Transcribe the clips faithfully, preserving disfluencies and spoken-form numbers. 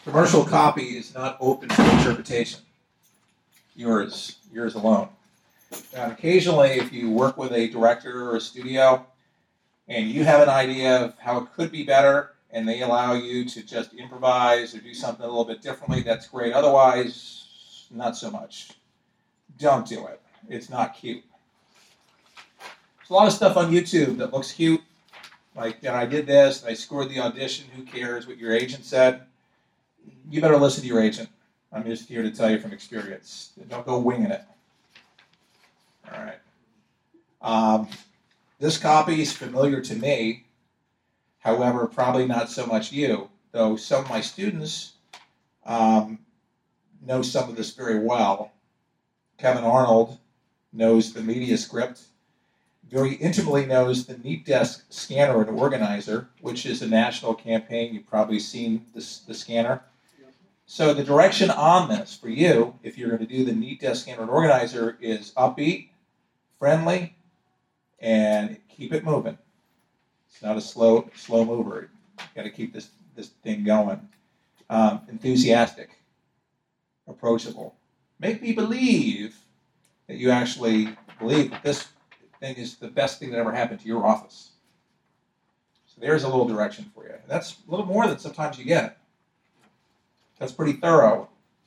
Commercial copy is not open to interpretation. Yours, yours alone. Now, occasionally, if you work with a director or a studio, and you have an idea of how it could be better, and they allow you to just improvise or do something a little bit differently, that's great. Otherwise, not so much. Don't do it. It's not cute. There's a lot of stuff on YouTube that looks cute. Like, and I did this, and I scored the audition. Who cares what your agent said? You better listen to your agent. I'm just here to tell you from experience. Don't go winging it. All right. Um, this copy is familiar to me. However, probably not so much you, though some of my students um, know some of this very well. Kevin Arnold knows the media script, very intimately knows the NeatDesk scanner and organizer, which is a national campaign. You've probably seen this, the scanner. So the direction on this for you, if you're going to do the NeatDesk scanner and organizer, is upbeat, friendly, and keep it moving. It's not a slow slow mover. You got to keep this this thing going. Um, enthusiastic, approachable. Make me believe that you actually believe that this thing is the best thing that ever happened to your office. So there's a little direction for you. That's a little more than sometimes you get. That's pretty thorough.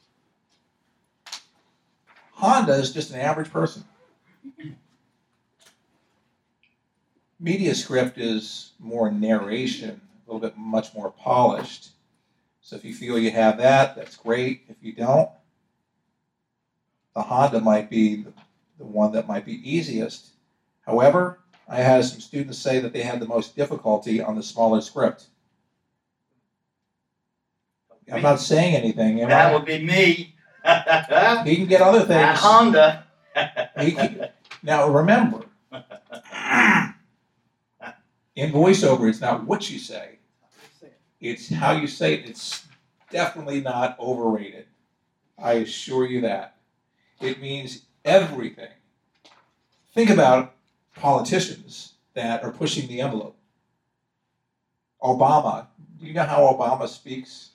Honda is just an average person. Media script is more narration, a little bit much more polished. So if you feel you have that, that's great. If you don't, the Honda might be the, the one that might be easiest. However, I had some students say that they had the most difficulty on the smaller script. I'm not saying anything. Am That I? would be me. He can get other things. That Honda. He can, now remember, in voiceover, it's not what you say. It's how you say it. It's definitely not overrated. I assure you that. It means everything. Think about politicians that are pushing the envelope. Obama. Do you know how Obama speaks?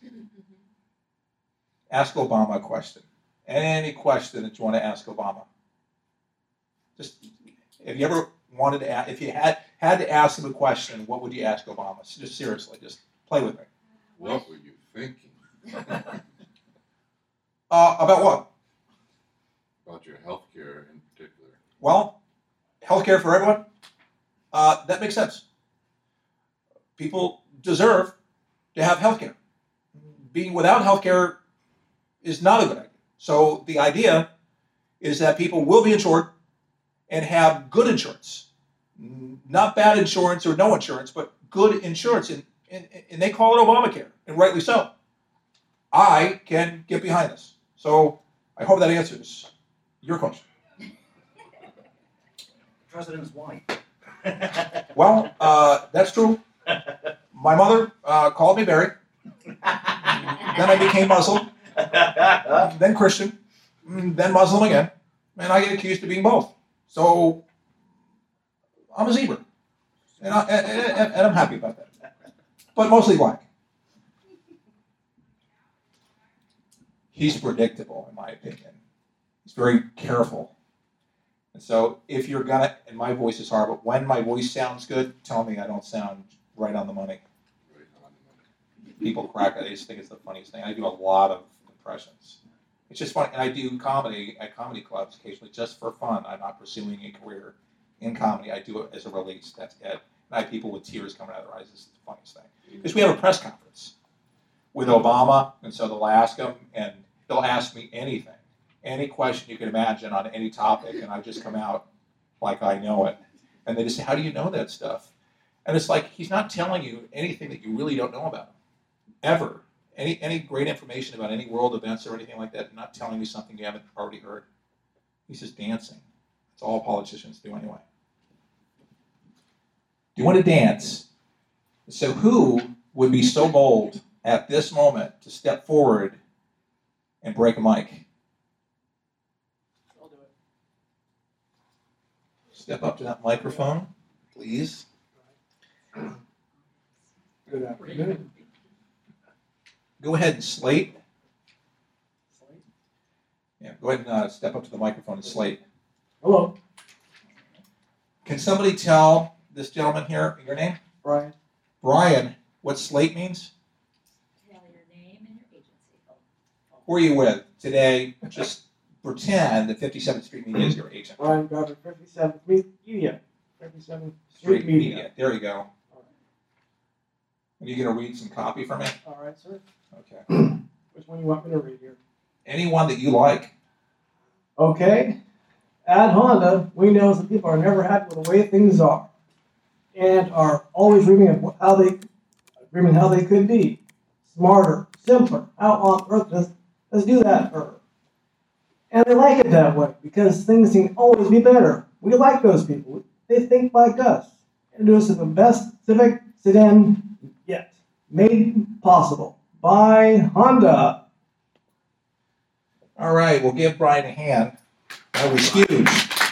Ask Obama a question. Any question that you want to ask Obama. Just, if you ever wanted to ask, if you had had to ask him a question, what would you ask Obama? So just seriously, just play with me. What were you thinking? Uh, about what? About your health care in particular. Well, healthcare for everyone. Uh, that makes sense. People deserve to have healthcare. Being without healthcare is not a good idea. So the idea is that people will be insured and have good insurance. Not bad insurance or no insurance, but good insurance. And, and, and they call it Obamacare, and rightly so. I can get behind this. So I hope that answers your question. The president's wife. Well, uh, that's true. My mother uh, called me Barry. Then I became Muslim. Then Christian. Then Muslim again. And I get accused of being both. So I'm a zebra. And, I, and, and, and I'm happy about that. But mostly black. He's predictable, in my opinion. He's very careful. And so if you're gonna, and my voice is hard, but when my voice sounds good, tell me I don't sound right on the money. Right on the money. People crack it. I just think it's the funniest thing. I do a lot of impressions. It's just fun. And I do comedy at comedy clubs occasionally just for fun. I'm not pursuing a career in comedy. I do it as a release. That's it. And I have people with tears coming out of their eyes. It's the funniest thing. Because we have a press conference with Obama, and so they'll ask him, and they'll ask me anything. Any question you can imagine on any topic, and I just come out like I know it. And they just say, how do you know that stuff? And it's like, he's not telling you anything that you really don't know about him, ever. Any any great information about any world events or anything like that, not telling you something you haven't already heard. He's just dancing. That's all politicians do anyway. Do you want to dance? So who would be so bold at this moment to step forward and break a mic? I'll do it. Step up to that microphone, please. Good afternoon. go ahead and slate. Slate. Yeah, go ahead and uh, step up to the microphone and slate. Hello, Can somebody tell this gentleman here your name? Brian. Brian, what slate means? Tell your name and your agency. Who are you with today? Just pretend that fifty-seventh Street Media is your agent. Brian Garber, fifty-seventh Media. fifty-seventh Street Street Media. Media. There you go. All Are you going to read some copy for me? right. All right, sir. Okay. Which one you want me to read here? Anyone that you like. Okay. At Honda, we know that people are never happy with the way things are, and are always dreaming of how they, dreaming how they could be smarter, simpler. How on earth does let's do that for her? And they like it that way because things can always be better. We like those people. They think like us. Introduce the best Civic sedan yet, made possible by Honda. All right, we'll give Brian a hand. That was huge.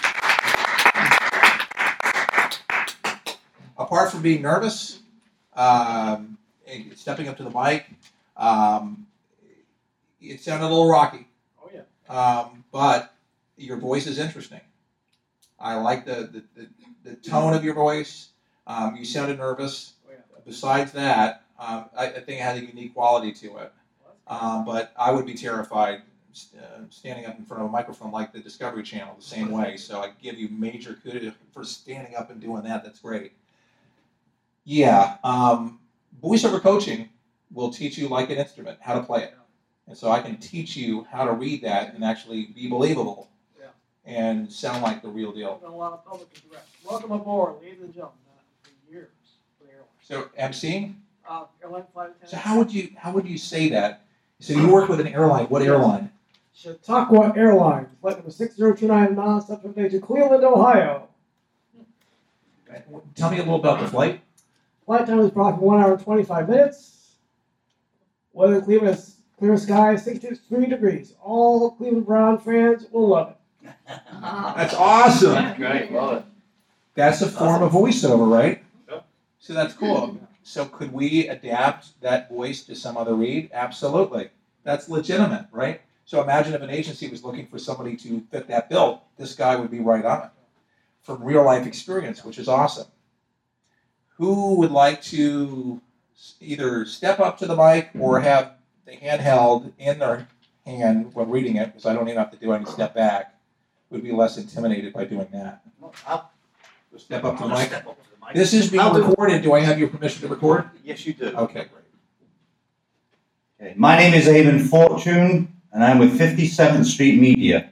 Apart from being nervous, um, and stepping up to the mic, um, it sounded a little rocky, Oh yeah. um, but your voice is interesting. I like the, the, the, the tone of your voice. Um, you sounded nervous. Oh yeah. Besides that, um, I, I think it had a unique quality to it. Um, but I would be terrified uh, standing up in front of a microphone like the Discovery Channel the same way. So I give you major kudos for standing up and doing that. That's great. Yeah, um, voiceover coaching will teach you like an instrument how to play it. And so I can teach you how to read that and actually be believable Yeah. and sound like the real deal. I've done a lot of public address. Welcome aboard, ladies and gentlemen. Uh, for years for the airline. So emceeing. Uh, airline flight attendant. So how would you how would you say that? So you work with an airline. What airline? Chautauqua Airlines, flight number six zero two nine, non-stop today to Cleveland, Ohio. Tell me a little about the flight. Flight time is approximately one hour and twenty-five minutes. Weather in Cleveland is clear sky, sixty-three degrees. All Cleveland Brown fans will love it. That's awesome. Great, love it. That's a form of voiceover, right? Yep. So that's cool. So could we adapt that voice to some other read? Absolutely. That's legitimate, right? So imagine if an agency was looking for somebody to fit that bill, this guy would be right on it. From real life experience, which is awesome. Who would like to either step up to the mic or have the handheld in their hand when reading it, because I don't even have to do any step back, would be less intimidated by doing that. I'll, Step up to the I'll mic. step up to the mic. This is being I'll do- recorded. Do I have your permission to record? Yes, you do. Okay, great. Okay. My name is Aben Fortune, and I'm with fifty-seventh Street Media.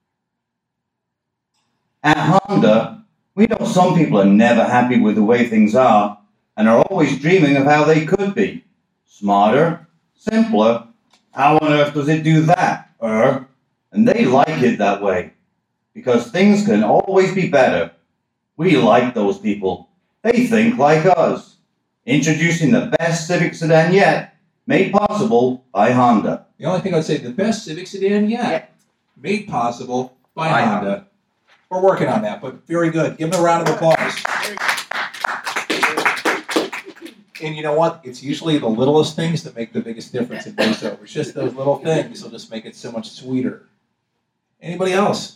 At Honda, we know some people are never happy with the way things are and are always dreaming of how they could be. Smarter, simpler. How on earth does it do that? Er, and they like it that way because things can always be better. We like those people. They think like us. Introducing the best Civic sedan yet, made possible by Honda. The only thing I'd say, the best Civic sedan yet, made possible by By Honda. We're working on that, but very good. Give them a round of applause. And you know what? It's usually the littlest things that make the biggest difference in voiceover. It's just those little things will just make it so much sweeter. Anybody else?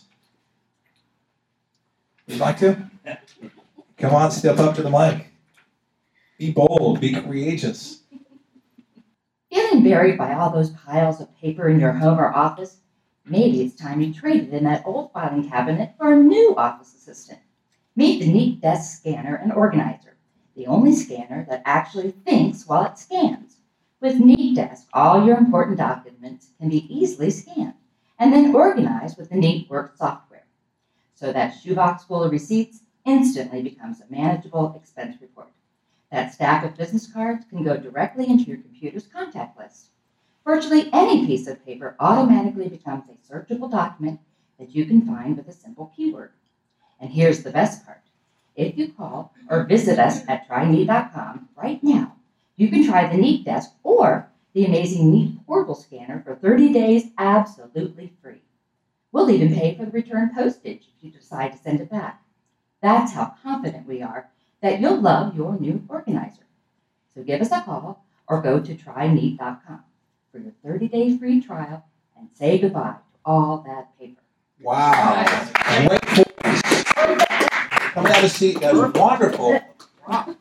You'd like to? Come on, step up to the mic. Be bold, be courageous. Feeling buried by all those piles of paper in your home or office? Maybe it's time you traded in that old filing cabinet for a new office assistant. Meet the Neat Desk Scanner and Organizer, the only scanner that actually thinks while it scans. With Neat Desk, all your important documents can be easily scanned and then organized with the Neat Work software. So that shoebox full of receipts instantly becomes a manageable expense report. That stack of business cards can go directly into your computer's contact list. Virtually any piece of paper automatically becomes a searchable document that you can find with a simple keyword. And here's the best part. If you call or visit us at try neat dot com right now, you can try the Neat Desk or the amazing Neat Portable Scanner for thirty days absolutely free. We'll even pay for the return postage if you decide to send it back. That's how confident we are that you'll love your new organizer. So give us a call or go to try neat dot com. for your thirty-day free trial and say goodbye to all that paper. Wow. Great voice. Coming out of seat, that was wonderful. Wow.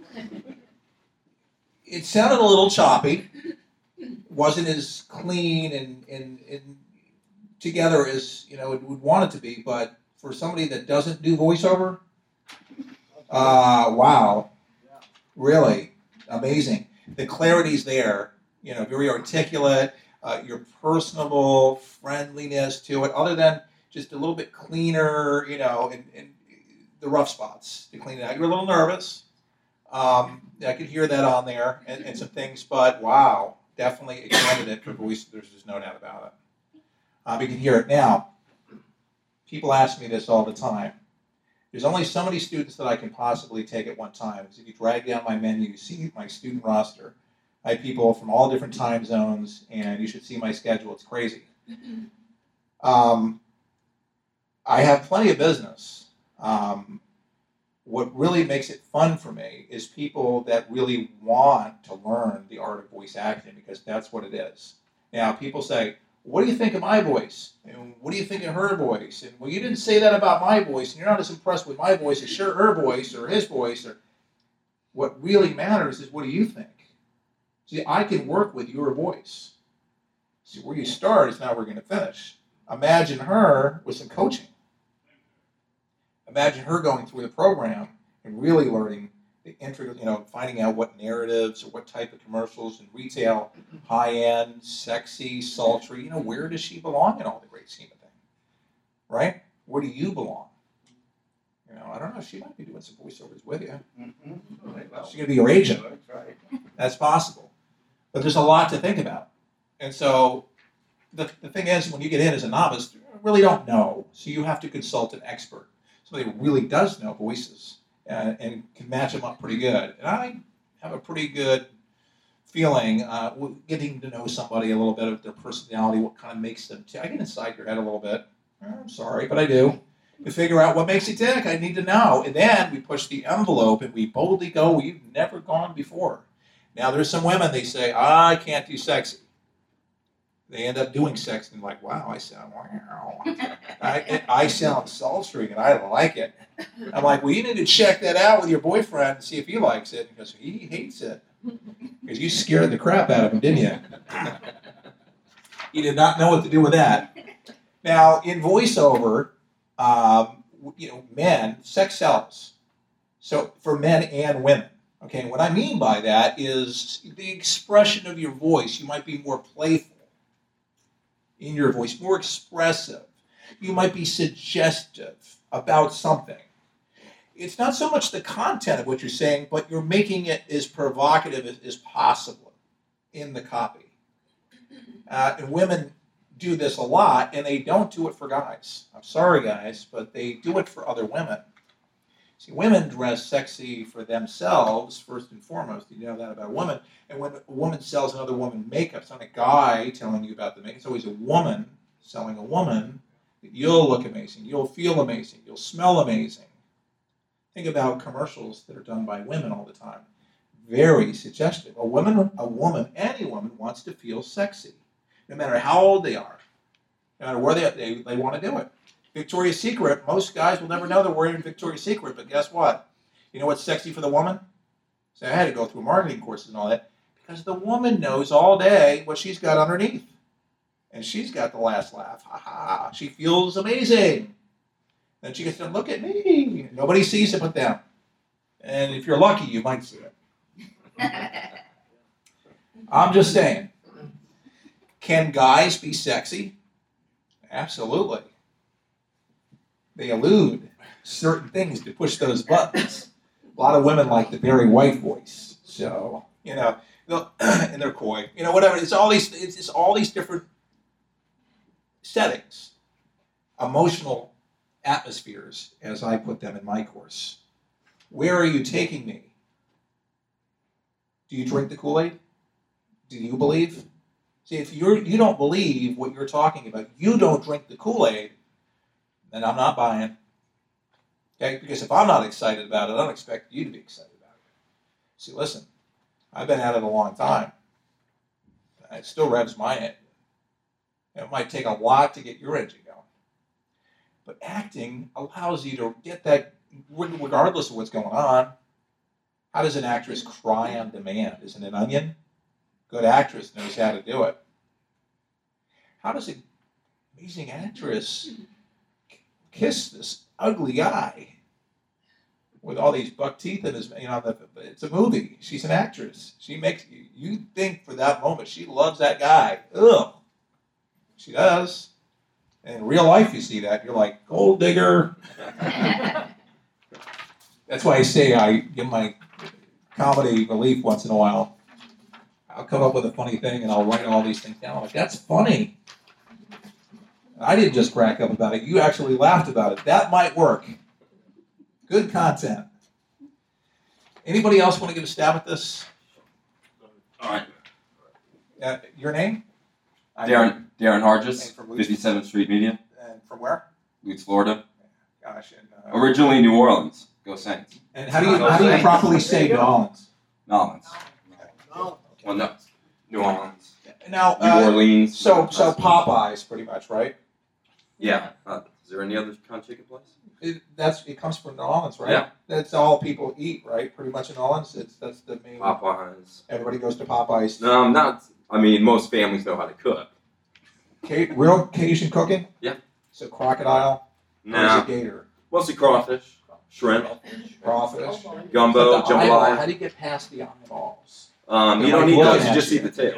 It sounded a little choppy. Wasn't as clean and, and, and together as you know it would want it to be, but for somebody that doesn't do voiceover, uh, wow. Really amazing. The clarity's there, you know, very articulate, uh, your personable friendliness to it, other than just a little bit cleaner, you know, and, and the rough spots to clean it out. You're a little nervous. Um, I could hear that on there and, and some things, but wow, definitely a candidate for voice. There's just no doubt about it. Um, you can hear it now. People ask me this all the time. There's only so many students that I can possibly take at one time. So if you drag down my menu, you see my student roster. I have people from all different time zones, and you should see my schedule. It's crazy. Um, I have plenty of business. Um, what really makes it fun for me is people that really want to learn the art of voice acting, because that's what it is. Now, people say, what do you think of my voice? And what do you think of her voice? And well, you didn't say that about my voice, and you're not as impressed with my voice as sure her voice or his voice. Or what really matters is, what do you think? See, I can work with your voice. See, where you start is not where we're going to finish. Imagine her with some coaching. Imagine her going through the program and really learning the intricate, you know, finding out what narratives or what type of commercials and retail, high-end, sexy, sultry, you know, where does she belong in all the great scheme of things, right? Where do you belong? You know, I don't know, she might be doing some voiceovers with you. She's going to be your agent. That's possible. But there's a lot to think about. And so the, the thing is, when you get in as a novice, you really don't know. So you have to consult an expert, somebody who really does know voices. Uh, and can match them up pretty good. And I have a pretty good feeling uh, getting to know somebody a little bit of their personality, what kind of makes them tick. I get inside your head a little bit. I'm sorry, but I do. To figure out what makes you tick, I need to know. And then we push the envelope and we boldly go where you've never gone before. Now, there's some women, they say, I can't do sexy. They end up doing sex and like, wow, I sound wow. I, I sound sultry and I like it. I'm like, well, you need to check that out with your boyfriend and see if he likes it, because he hates it. Because you scared the crap out of him, didn't you? You did not know what to do with that. Now, in voiceover, um, you know, men, sex sells. So for men and women. Okay, what I mean by that is the expression of your voice. You might be more playful in your voice, more expressive. You might be suggestive about something. It's not so much the content of what you're saying, but you're making it as provocative as, as possible in the copy. Uh, and women do this a lot, and they don't do it for guys. I'm sorry, guys, but they do it for other women. See, women dress sexy for themselves, first and foremost. You know that about a woman. And when a woman sells another woman makeup, it's not a guy telling you about the makeup. It's always a woman selling a woman. You'll look amazing. You'll feel amazing. You'll smell amazing. Think about commercials that are done by women all the time. Very suggestive. A woman, a woman, any woman wants to feel sexy, no matter how old they are, no matter where they they, they want to do it. Victoria's Secret, most guys will never know they're wearing Victoria's Secret, but guess what? You know what's sexy for the woman? So I had to go through marketing courses and all that, because the woman knows all day what she's got underneath. And she's got the last laugh. Ha ha. She feels amazing. Then she gets to look at me. Nobody sees it but them. And if you're lucky, you might see it. I'm just saying. Can guys be sexy? Absolutely. They elude certain things to push those buttons. A lot of women like the Barry White voice. So, you know, and they're coy. You know, whatever. It's all these, it's, it's all these different settings, emotional atmospheres, as I put them in my course. Where are you taking me? Do you drink the Kool-Aid? Do you believe? See, if you're, you don't believe what you're talking about, you don't drink the Kool-Aid, then I'm not buying. Okay? Because if I'm not excited about it, I don't expect you to be excited about it. See, listen, I've been at it a long time. And it still revs my engine. It might take a lot to get your engine going. But acting allows you to get that regardless of what's going on. How does an actress cry on demand? Isn't it an onion? Good actress knows how to do it. How does an amazing actress kiss this ugly guy with all these buck teeth in his, you know, the, it's a movie. She's an actress. She makes you, you think for that moment she loves that guy. Ugh. She does. And in real life you see that. You're like, gold digger. That's why I say I give my comedy relief once in a while. I'll come up with a funny thing and I'll write all these things down. I'm like, that's funny. I didn't just crack up about it. You actually laughed about it. That might work. Good content. Anybody else want to give a stab at this? All right. Uh, your name? Darren Darren Hargis, And from Louis- fifty-seventh Street Media, And from where? Leeds, Florida. Gosh. And, uh, Originally New Orleans. Go Saints. and how do you how do you properly say New Orleans? New Orleans. No. Well, no. New Orleans. Now, New uh, Orleans. so so Popeyes, pretty much, right? Yeah. Uh, is there any other kind of chicken place? It, that's it comes from New Orleans, right? Yeah. That's all people eat, right? Pretty much in New Orleans. It's that's the main. Popeyes. Everybody goes to Popeyes. No, I'm not. I mean, most families know how to cook. Ca- real Cajun cooking. Yeah. So crocodile. Or is No. it gator? Mostly crawfish, shrimp, Crawfish. gumbo, But the eyeball, jambalaya. how do you get past the eyeballs? Um, you They're don't like need looking those. You at just you. eat the tail.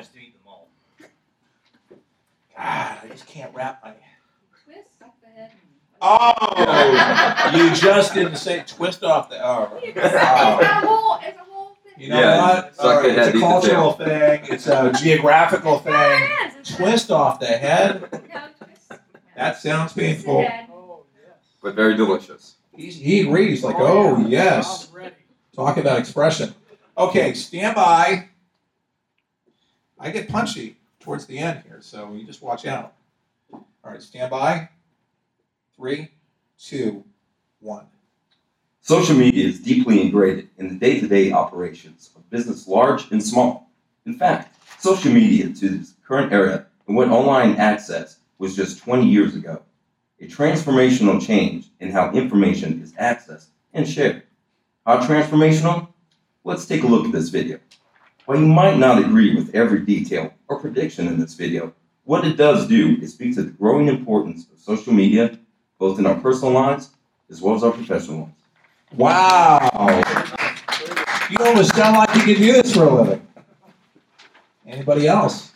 God, I just can't wrap my. Twist up the head. Oh, you just didn't say twist off the. Oh, It's a whole, it's a whole thing. you know Yeah, what? suck All the right, head, it's a eat the cultural thing. It's a geographical thing. No, it is. It's a- Twist off the head. No, twist. That sounds Twist the painful. head. Oh, yes. But very delicious. He's, he agrees, like, oh, yeah. yes. I'm ready. Talk about expression. Okay, stand by. I get punchy towards the end here, so you just watch out. All right, stand by. Three, two, one. Social media is deeply integrated in the day-to-day operations of business large and small. In fact, social media to this current era and what online access was just twenty years ago. A transformational change in how information is accessed and shared. How transformational? Let's take a look at this video. While you might not agree with every detail or prediction in this video, what it does do is speak to the growing importance of social media, both in our personal lives as well as our professional ones. Wow. You almost sound like you can do this for a living. Anybody else?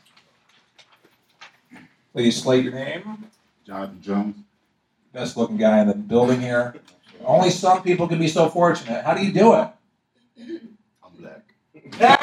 Please slate your name. Jonathan Jones. Best looking guy in the building here. Only some people can be so fortunate. How do you do it? I'm black.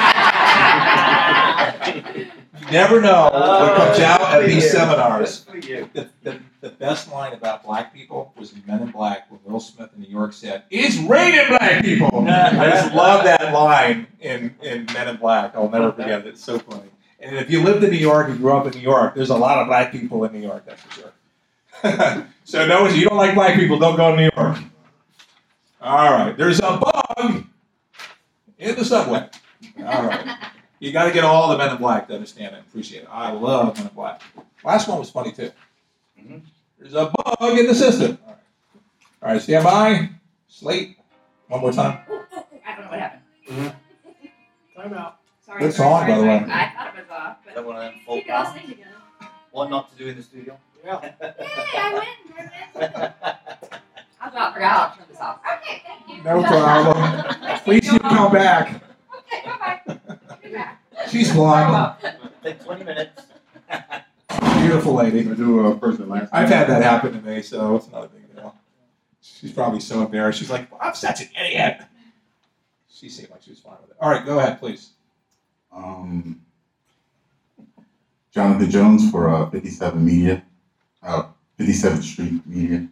You never know what comes out at for these you. seminars. For you. The, the, the best line about black people was in Men in Black when Will Smith in New York said, "It's raining black people." I just love that line in, in Men in Black. I'll never forget it. It's so funny. And if you lived in New York and grew up in New York, there's a lot of black people in New York, that's for sure. So no, if you don't like black people, don't go to New York. All right. There's a bug in the subway. All right. You got to get all the Men in Black to understand it. Appreciate it. I love Men in Black. Last one was funny too. Mhm. There's a bug in the system. All right. All right. Stand by. Slate. One more time. Ooh, ooh, ooh, I don't know what happened. Time out. Sorry. Good sorry, song, sorry, by the sorry. way. I thought it was off, That but one of them full you could all count. sing together. What not to do in the studio? Yeah. Hey, I win. I win. I forgot, forgot. I'll turn this off. Okay, thank you. No problem. Please you come back. Okay, bye bye. Be back. She's blonde. Take twenty minutes. Beautiful lady. I do a first and last. I've had that happen to me, so it's not a big deal. She's probably so embarrassed. She's like, I'm such an idiot. She seemed like she was fine with it. All right, go ahead, please. Um, Jonathan Jones for uh, fifty-seven Media, uh, fifty-seventh Street Media.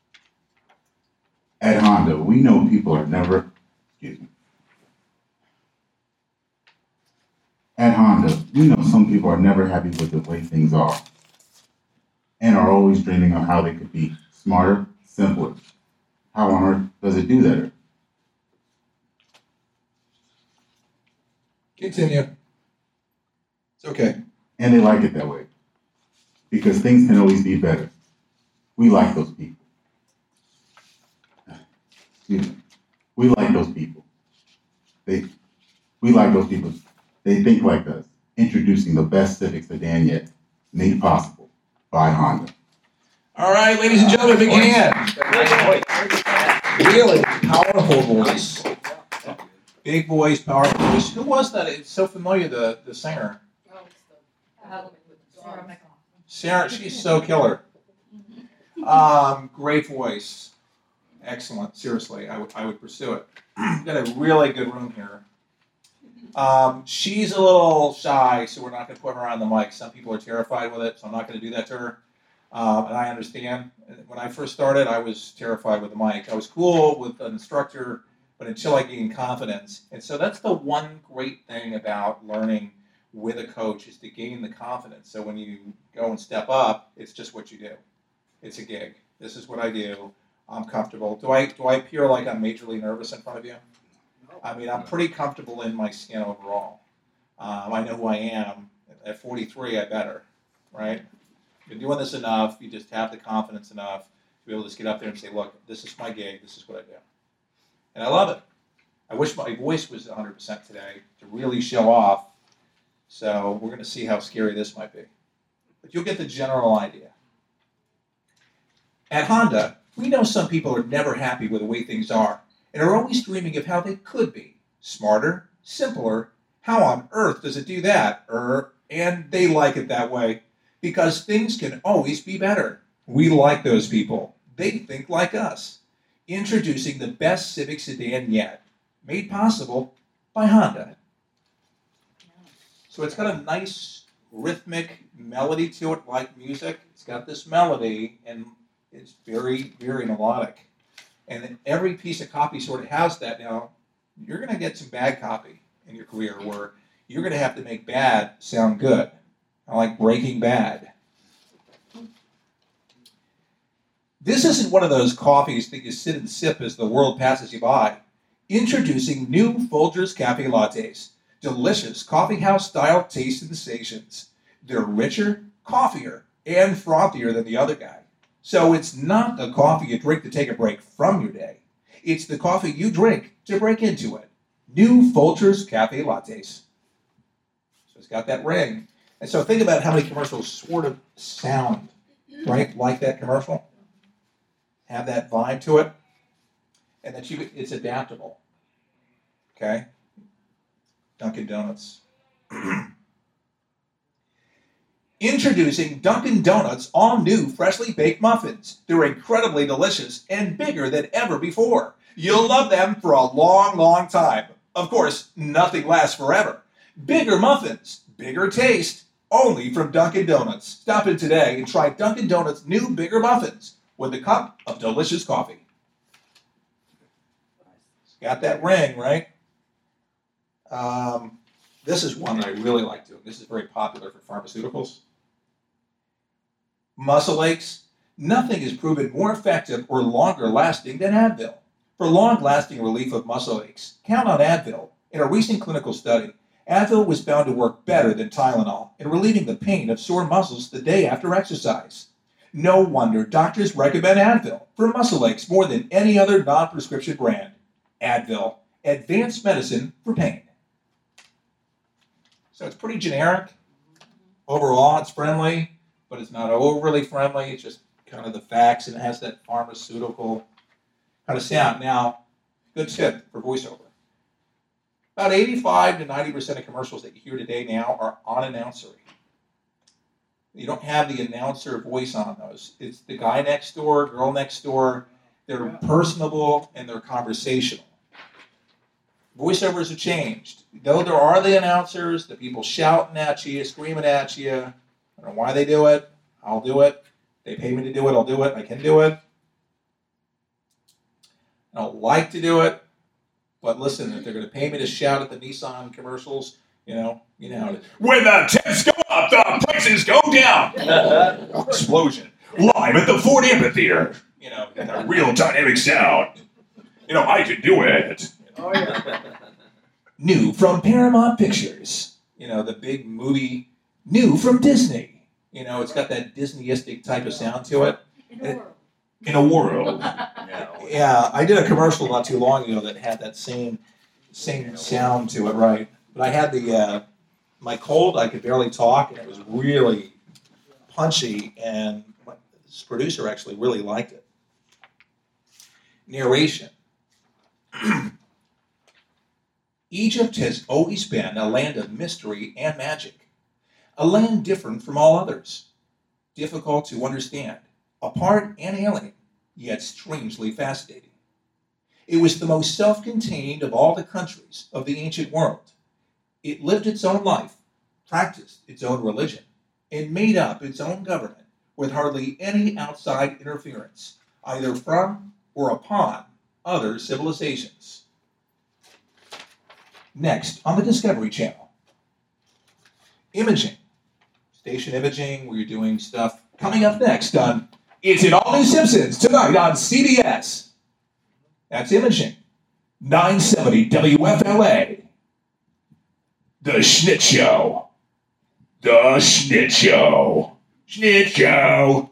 At Honda, we know people are never, excuse me. At Honda, we know some people are never happy with the way things are and are always dreaming of how they could be smarter, simpler. How on earth does it do that? Continue. It's okay. And they like it that way. Because things can always be better. We like those people. Excuse me. We like those people. They, we like those people. They think like us. Introducing the best Civic sedan yet, made possible by Honda. All right, ladies and gentlemen, big hand. Really powerful voice. Big voice, powerful voice. Who was that? It's so familiar, the, the singer. Sarah, she's so killer. Um, great voice. Excellent. Seriously, I would I would pursue it. Got a really good room here. Um, she's a little shy, so we're not going to put her on the mic. Some people are terrified with it, so I'm not going to do that to her. Um, and I understand. When I first started, I was terrified with the mic. I was cool with an instructor, but until I gained confidence. And so that's the one great thing about learning with a coach is to gain the confidence. So when you go and step up, it's just what you do. It's a gig. This is what I do. I'm comfortable. Do I do I appear like I'm majorly nervous in front of you? I mean, I'm pretty comfortable in my skin overall. Um, I know who I am. At forty-three, I better, right? Been doing this enough. You just have the confidence enough to be able to just get up there and say, look, this is my gig. This is what I do. And I love it. I wish my voice was one hundred percent today to really show off. So we're going to see how scary this might be. But you'll get the general idea. At Honda, we know some people are never happy with the way things are and are always dreaming of how they could be. Smarter, simpler. How on earth does it do that? Er, and they like it that way because things can always be better. We like those people. They think like us. Introducing the best Civic sedan yet, made possible by Honda. So it's got a nice rhythmic melody to it, like music. It's got this melody, and it's very, very melodic. And every piece of copy sort of has that. Now, you're going to get some bad copy in your career where you're going to have to make bad sound good. I like Breaking Bad. This isn't one of those coffees that you sit and sip as the world passes you by. Introducing new Folgers Cafe Lattes. Delicious coffee house style taste sensations. They're richer, coffeeier, and frothier than the other guy. So it's not the coffee you drink to take a break from your day. It's the coffee you drink to break into it. New Folgers Cafe Lattes. So it's got that ring. And so think about how many commercials sort of sound, right, like that commercial. Have that vibe to it. And that you it's adaptable. Okay? Dunkin' Donuts. Introducing Dunkin' Donuts all-new freshly baked muffins. They're incredibly delicious and bigger than ever before. You'll love them for a long, long time. Of course, nothing lasts forever. Bigger muffins, bigger taste, only from Dunkin' Donuts. Stop in today and try Dunkin' Donuts' new bigger muffins with a cup of delicious coffee. Got that ring, right? Um, this is one that I really like doing. This is very popular for pharmaceuticals. Muscle aches. Nothing is proven more effective or longer lasting than Advil. For long-lasting relief of muscle aches, count on Advil. In a recent clinical study, Advil was found to work better than Tylenol in relieving the pain of sore muscles the day after exercise. No wonder doctors recommend Advil for muscle aches more than any other non-prescription brand. Advil, advanced medicine for pain. So it's pretty generic. Overall, it's friendly, but it's not overly friendly. It's just kind of the facts, and it has that pharmaceutical kind of sound. Now, good tip for voiceover. About eighty-five to ninety percent of commercials that you hear today now are unannouncery. You don't have the announcer voice on those. It's the guy next door, girl next door. They're personable and they're conversational. Voiceovers have changed. Though there are the announcers, the people shouting at you, screaming at you. I don't know why they do it. I'll do it. They pay me to do it. I'll do it. I can do it. I don't like to do it. But listen, if they're going to pay me to shout at the Nissan commercials, you know, you know how it is. When the temps go up, the prices go down. Explosion. Live at the Ford Amphitheater. You know, and a real dynamic sound. You know, I can do it. Oh, yeah. New from Paramount Pictures. You know, the big movie New from Disney. You know, it's got that Disneyistic type of sound to it. In a world. In a world. Yeah. Yeah, I did a commercial not too long ago that had that same same sound to it, right? But I had the uh, my cold. I could barely talk, and it was really punchy. And my, this producer actually really liked it. Narration. Egypt has always been a land of mystery and magic, a land different from all others, difficult to understand, apart and alien, yet strangely fascinating. It was the most self-contained of all the countries of the ancient world. It lived its own life, practiced its own religion, and made up its own government with hardly any outside interference, either from or upon other civilizations. Next on the Discovery Channel. Imaging. Station imaging, where you're doing stuff. Coming up next on It's It All New Simpsons, tonight on C B S. That's imaging. nine seventy W F L A. The Schnit Show. The Schnit Show. Schnit Show.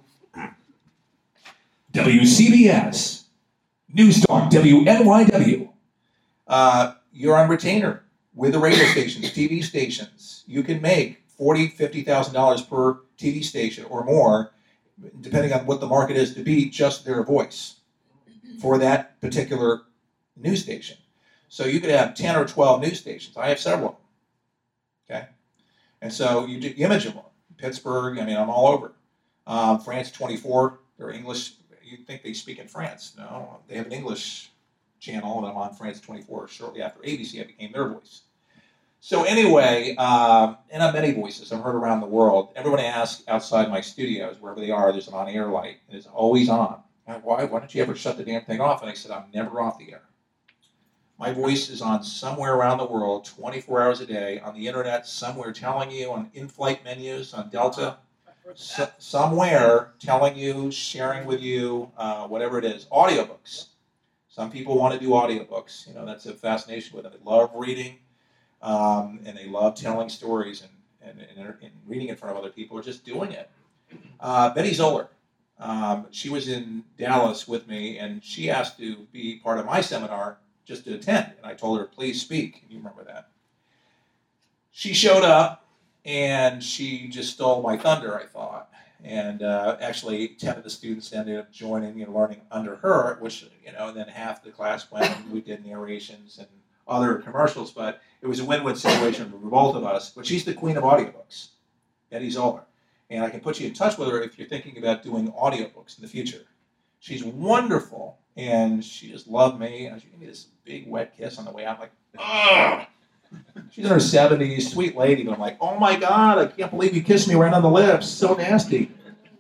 W C B S. News Talk W N Y W. Uh, you're on retainer with the radio stations, T V stations. You can make forty thousand dollars, fifty thousand dollars per T V station or more, depending on what the market is, to be just their voice for that particular news station. So you could have ten or twelve news stations. I have several. Okay? And so you do image them. Pittsburgh, I mean, I'm all over. Um, France twenty-four, they're English. You'd think they speak in France. No, they have an English channel, and I'm on France twenty-four shortly after A B C. I became their voice. So anyway, um, and I'm many voices. I'm heard around the world. Everyone asks outside my studios, wherever they are, there's an on-air light, and it's always on. Why, why don't you ever shut the damn thing off? And I said, I'm never off the air. My voice is on somewhere around the world, twenty-four hours a day, on the internet, somewhere telling you, on in-flight menus, on Delta, so, somewhere telling you, sharing with you, uh, whatever it is. Audiobooks. Some people want to do audiobooks. You know, that's a fascination with them. They love reading, um, and they love telling stories and, and, and, and reading in front of other people or just doing it. Uh, Betty Zoller. Um, she was in Dallas with me, and she asked to be part of my seminar just to attend. And I told her, please speak. You remember that. She showed up, and she just stole my thunder, I thought. And uh, actually, ten of the students ended up joining and learning under her, which, you know, and then half the class went and we did narrations and other commercials. But it was a win-win situation for both of us. But she's the queen of audiobooks, Betty Zoller. And I can put you in touch with her if you're thinking about doing audiobooks in the future. She's wonderful, and she just loved me. And she gave me this big wet kiss on the way out. I'm like, ugh. She's in her seventies, sweet lady, but I'm like, oh my God, I can't believe you kissed me right on the lips. So nasty.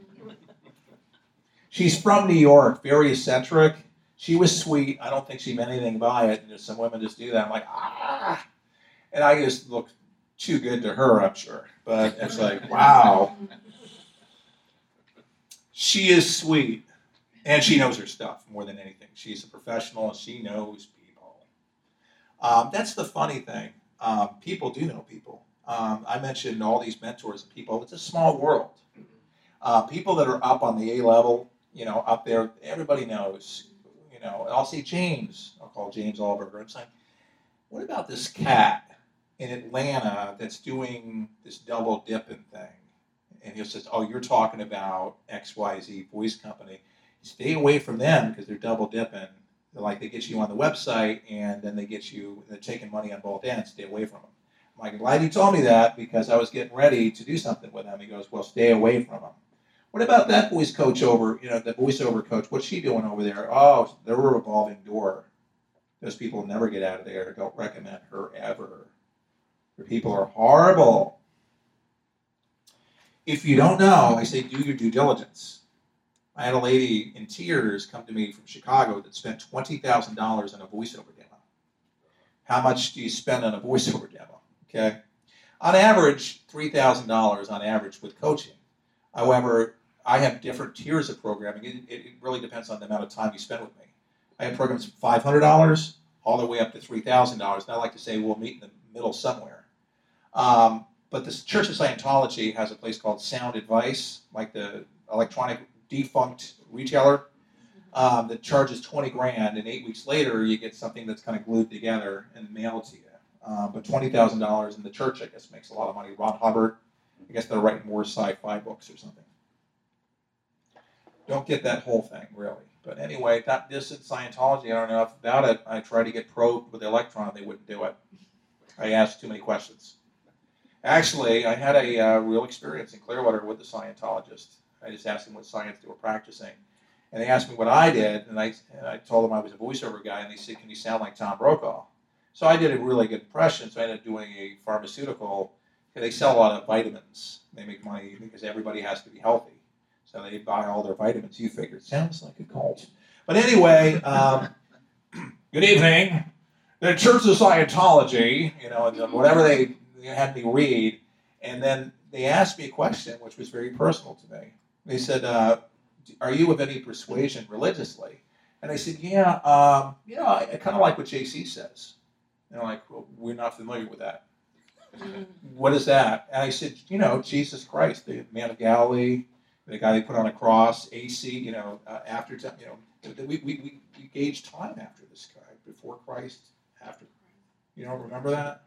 She's from New York, very eccentric. She was sweet. I don't think she meant anything by it. And some women just do that. I'm like, ah. And I just looked too good to her, I'm sure. But it's like, wow. She is sweet. And she knows her stuff more than anything. She's a professional and she knows people. Um, that's the funny thing. Um, people do know people. Um, I mentioned all these mentors and people. It's a small world. Uh, people that are up on the A level, you know, up there, everybody knows. You know, and I'll say James. I'll call James Allberger. I'm saying, what about this cat in Atlanta that's doing this double dipping thing? And he says, oh, you're talking about X Y Z voice company. Stay away from them because they're double dipping. They're like, they get you on the website and then they get you, they're taking money on both ends. Stay away from them. I'm like, glad you told me that because I was getting ready to do something with them. He goes, well, stay away from them. What about that voice coach over, you know, the voiceover coach? What's she doing over there? Oh, they're a revolving door. Those people never get out of there. Don't recommend her ever. Her people are horrible. If you don't know, I say do your due diligence. I had a lady in tears come to me from Chicago that spent twenty thousand dollars on a voiceover demo. How much do you spend on a voiceover demo? Okay. On average, three thousand dollars on average with coaching. However, I have different tiers of programming. It, it really depends on the amount of time you spend with me. I have programs from five hundred dollars all the way up to three thousand dollars. And I like to say we'll meet in the middle somewhere. Um, but the Church of Scientology has a place called Sound Advice, like the electronic defunct retailer, um, that charges twenty grand, and eight weeks later you get something that's kind of glued together and mailed to you. Uh, but twenty thousand dollars in the church, I guess, makes a lot of money. Ron Hubbard, I guess they're writing more sci-fi books or something. Don't get that whole thing, really. But anyway, that this in Scientology, I don't know enough about it. I tried to get probed with the electron, they wouldn't do it. I asked too many questions. Actually, I had a uh, real experience in Clearwater with the Scientologist. I just asked them what science they were practicing. And they asked me what I did, and I, and I told them I was a voiceover guy, and they said, can you sound like Tom Brokaw? So I did a really good impression, so I ended up doing a pharmaceutical. They sell a lot of vitamins. They make money because everybody has to be healthy. So they buy all their vitamins. You figure it sounds like a cult. But anyway, um, good evening. The Church of Scientology, you know, and whatever they, they had me read. And then they asked me a question, which was very personal to me. They said, uh, are you of any persuasion religiously? And I said, yeah, um, you know, I, I kind of like what J C says. And they're like, well, we're not familiar with that. What is that? And I said, you know, Jesus Christ, the man of Galilee, the guy they put on a cross, A C, you know, uh, after, you know, we, we, we, we gauge time after this guy, before Christ, after. You don't remember that?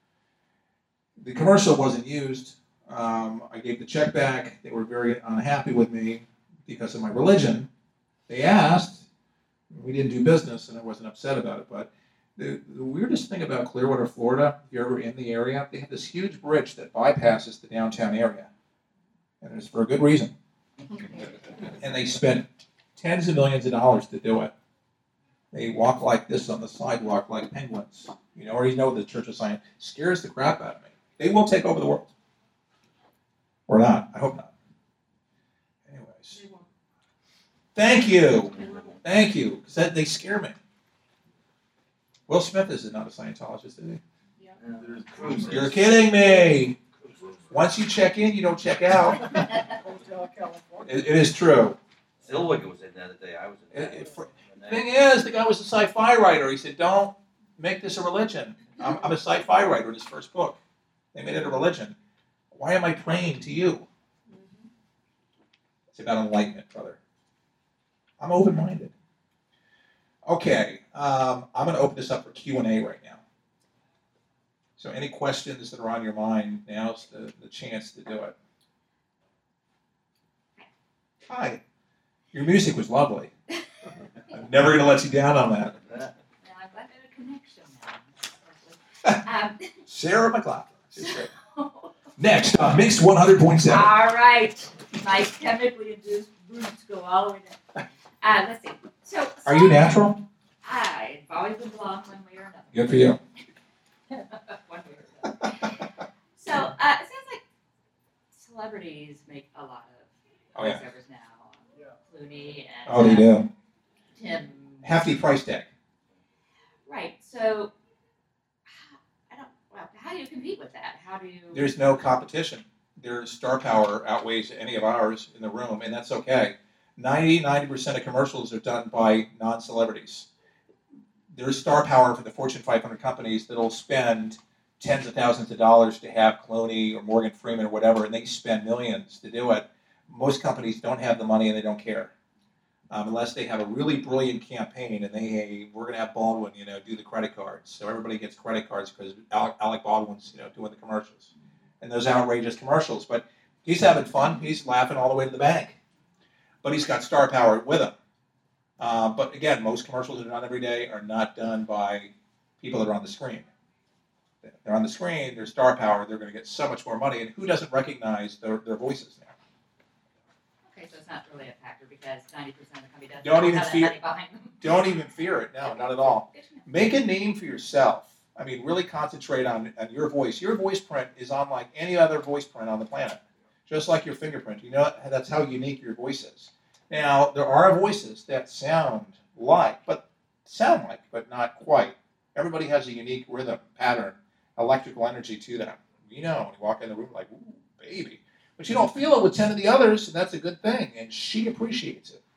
The commercial wasn't used. Um, I gave the check back. They were very unhappy with me because of my religion. They asked. We didn't do business, and I wasn't upset about it. But the, the weirdest thing about Clearwater, Florida, if you're ever in the area, they have this huge bridge that bypasses the downtown area. And it's for a good reason. And they spent tens of millions of dollars to do it. They walk like this on the sidewalk like penguins. You know, or you know the Church of Science scares the crap out of me. They will take over the world. Or not. I hope not. Anyways. Thank you. Thank you. Because they scare me. Will Smith is not a Scientologist, is he? Yeah. You're kidding me. Once you check in, you don't check out. Hotel California. It, it is true. Zellweger was in the other day. I was in It, that. it, for, the thing is, the guy was a sci-fi writer. He said, don't make this a religion. I'm, I'm a sci-fi writer in his first book. They made it a religion. Why am I praying to you? It's about enlightenment, brother. I'm open-minded. Okay, um, I'm going to open this up for Q and A right now. So any questions that are on your mind, now's the, the chance to do it. Hi. Your music was lovely. I'm never going to let you down on that. Now I've got a connection now. Um, Sarah McLaughlin. She's great. Next, uh, Mixed one hundred point seven. All right. My chemically induced roots go all the way down. Uh, let's see. So, Are you natural? I've always been blonde one way or another. Good for you. One way or another. So, uh, it sounds like celebrities make a lot of Oh, yeah. voiceovers now. Yeah. Clooney and Oh, they uh, do. Tim. Hefty price tag. Right. So, I don't. Well, how do you compete with that? How do you? There's no competition. Their star power outweighs any of ours in the room, and that's okay. ninety, ninety percent of commercials are done by non-celebrities. There's star power for the Fortune five hundred companies that'll spend tens of thousands of dollars to have Clooney or Morgan Freeman or whatever, and they spend millions to do it. Most companies don't have the money and they don't care. Um, unless they have a really brilliant campaign and they, hey, we're going to have Baldwin, you know, do the credit cards. So everybody gets credit cards because Alec, Alec Baldwin's, you know, doing the commercials. And those outrageous commercials. But he's having fun. He's laughing all the way to the bank. But he's got star power with him. Uh, but again, most commercials that are done every day are not done by people that are on the screen. They're on the screen, they're star power, they're going to get so much more money. And who doesn't recognize their, their voices now? Okay, so it's not really a factor because ninety percent of the company doesn't Don't even have that fear- money behind them. Don't even fear it. No, not at all. Good to know. Make a name for yourself. I mean, really concentrate on, on your voice. Your voice print is unlike any other voice print on the planet. Just like your fingerprint. You know, that's how unique your voice is. Now, there are voices that sound like, but sound like, but not quite. Everybody has a unique rhythm, pattern, electrical energy to them. You know, when you walk in the room, like, ooh, baby. But you don't feel it with ten of the others, and that's a good thing. And she appreciates it.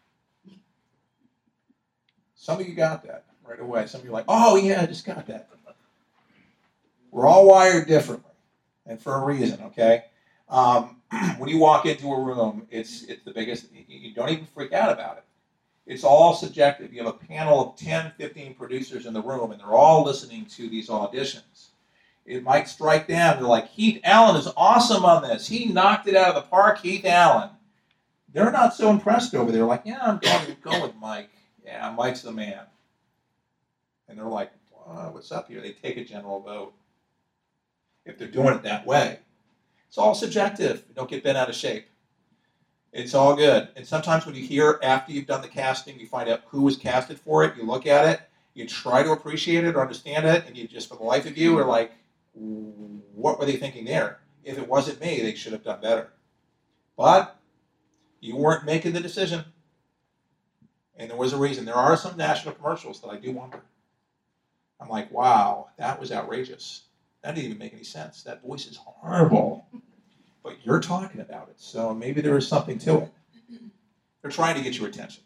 Some of you got that right away. Some of you are like, oh, yeah, I just got that. We're all wired differently. and for a reason, okay? Um, when you walk into a room, it's it's the biggest, you don't even freak out about it. It's all subjective. You have a panel of ten, fifteen producers in the room, and they're all listening to these auditions. It might strike them, they're like, Heath Allen is awesome on this. He knocked it out of the park, Heath Allen. They're not so impressed over there, like, yeah, I'm going to go with Mike. Yeah, Mike's the man. And they're like, wow, what's up here? They take a general vote. If they're doing it that way. It's all subjective. Don't get bent out of shape. It's all good. And sometimes when you hear after you've done the casting, you find out who was casted for it, you look at it, you try to appreciate it or understand it, and you just, for the life of you, are like, what were they thinking there? If it wasn't me, they should have done better. But you weren't making the decision. And there was a reason. There are some national commercials that I do wonder. I'm like, wow, that was outrageous. That didn't even make any sense. That voice is horrible. But you're talking about it, so maybe there is something to it. They're trying to get your attention.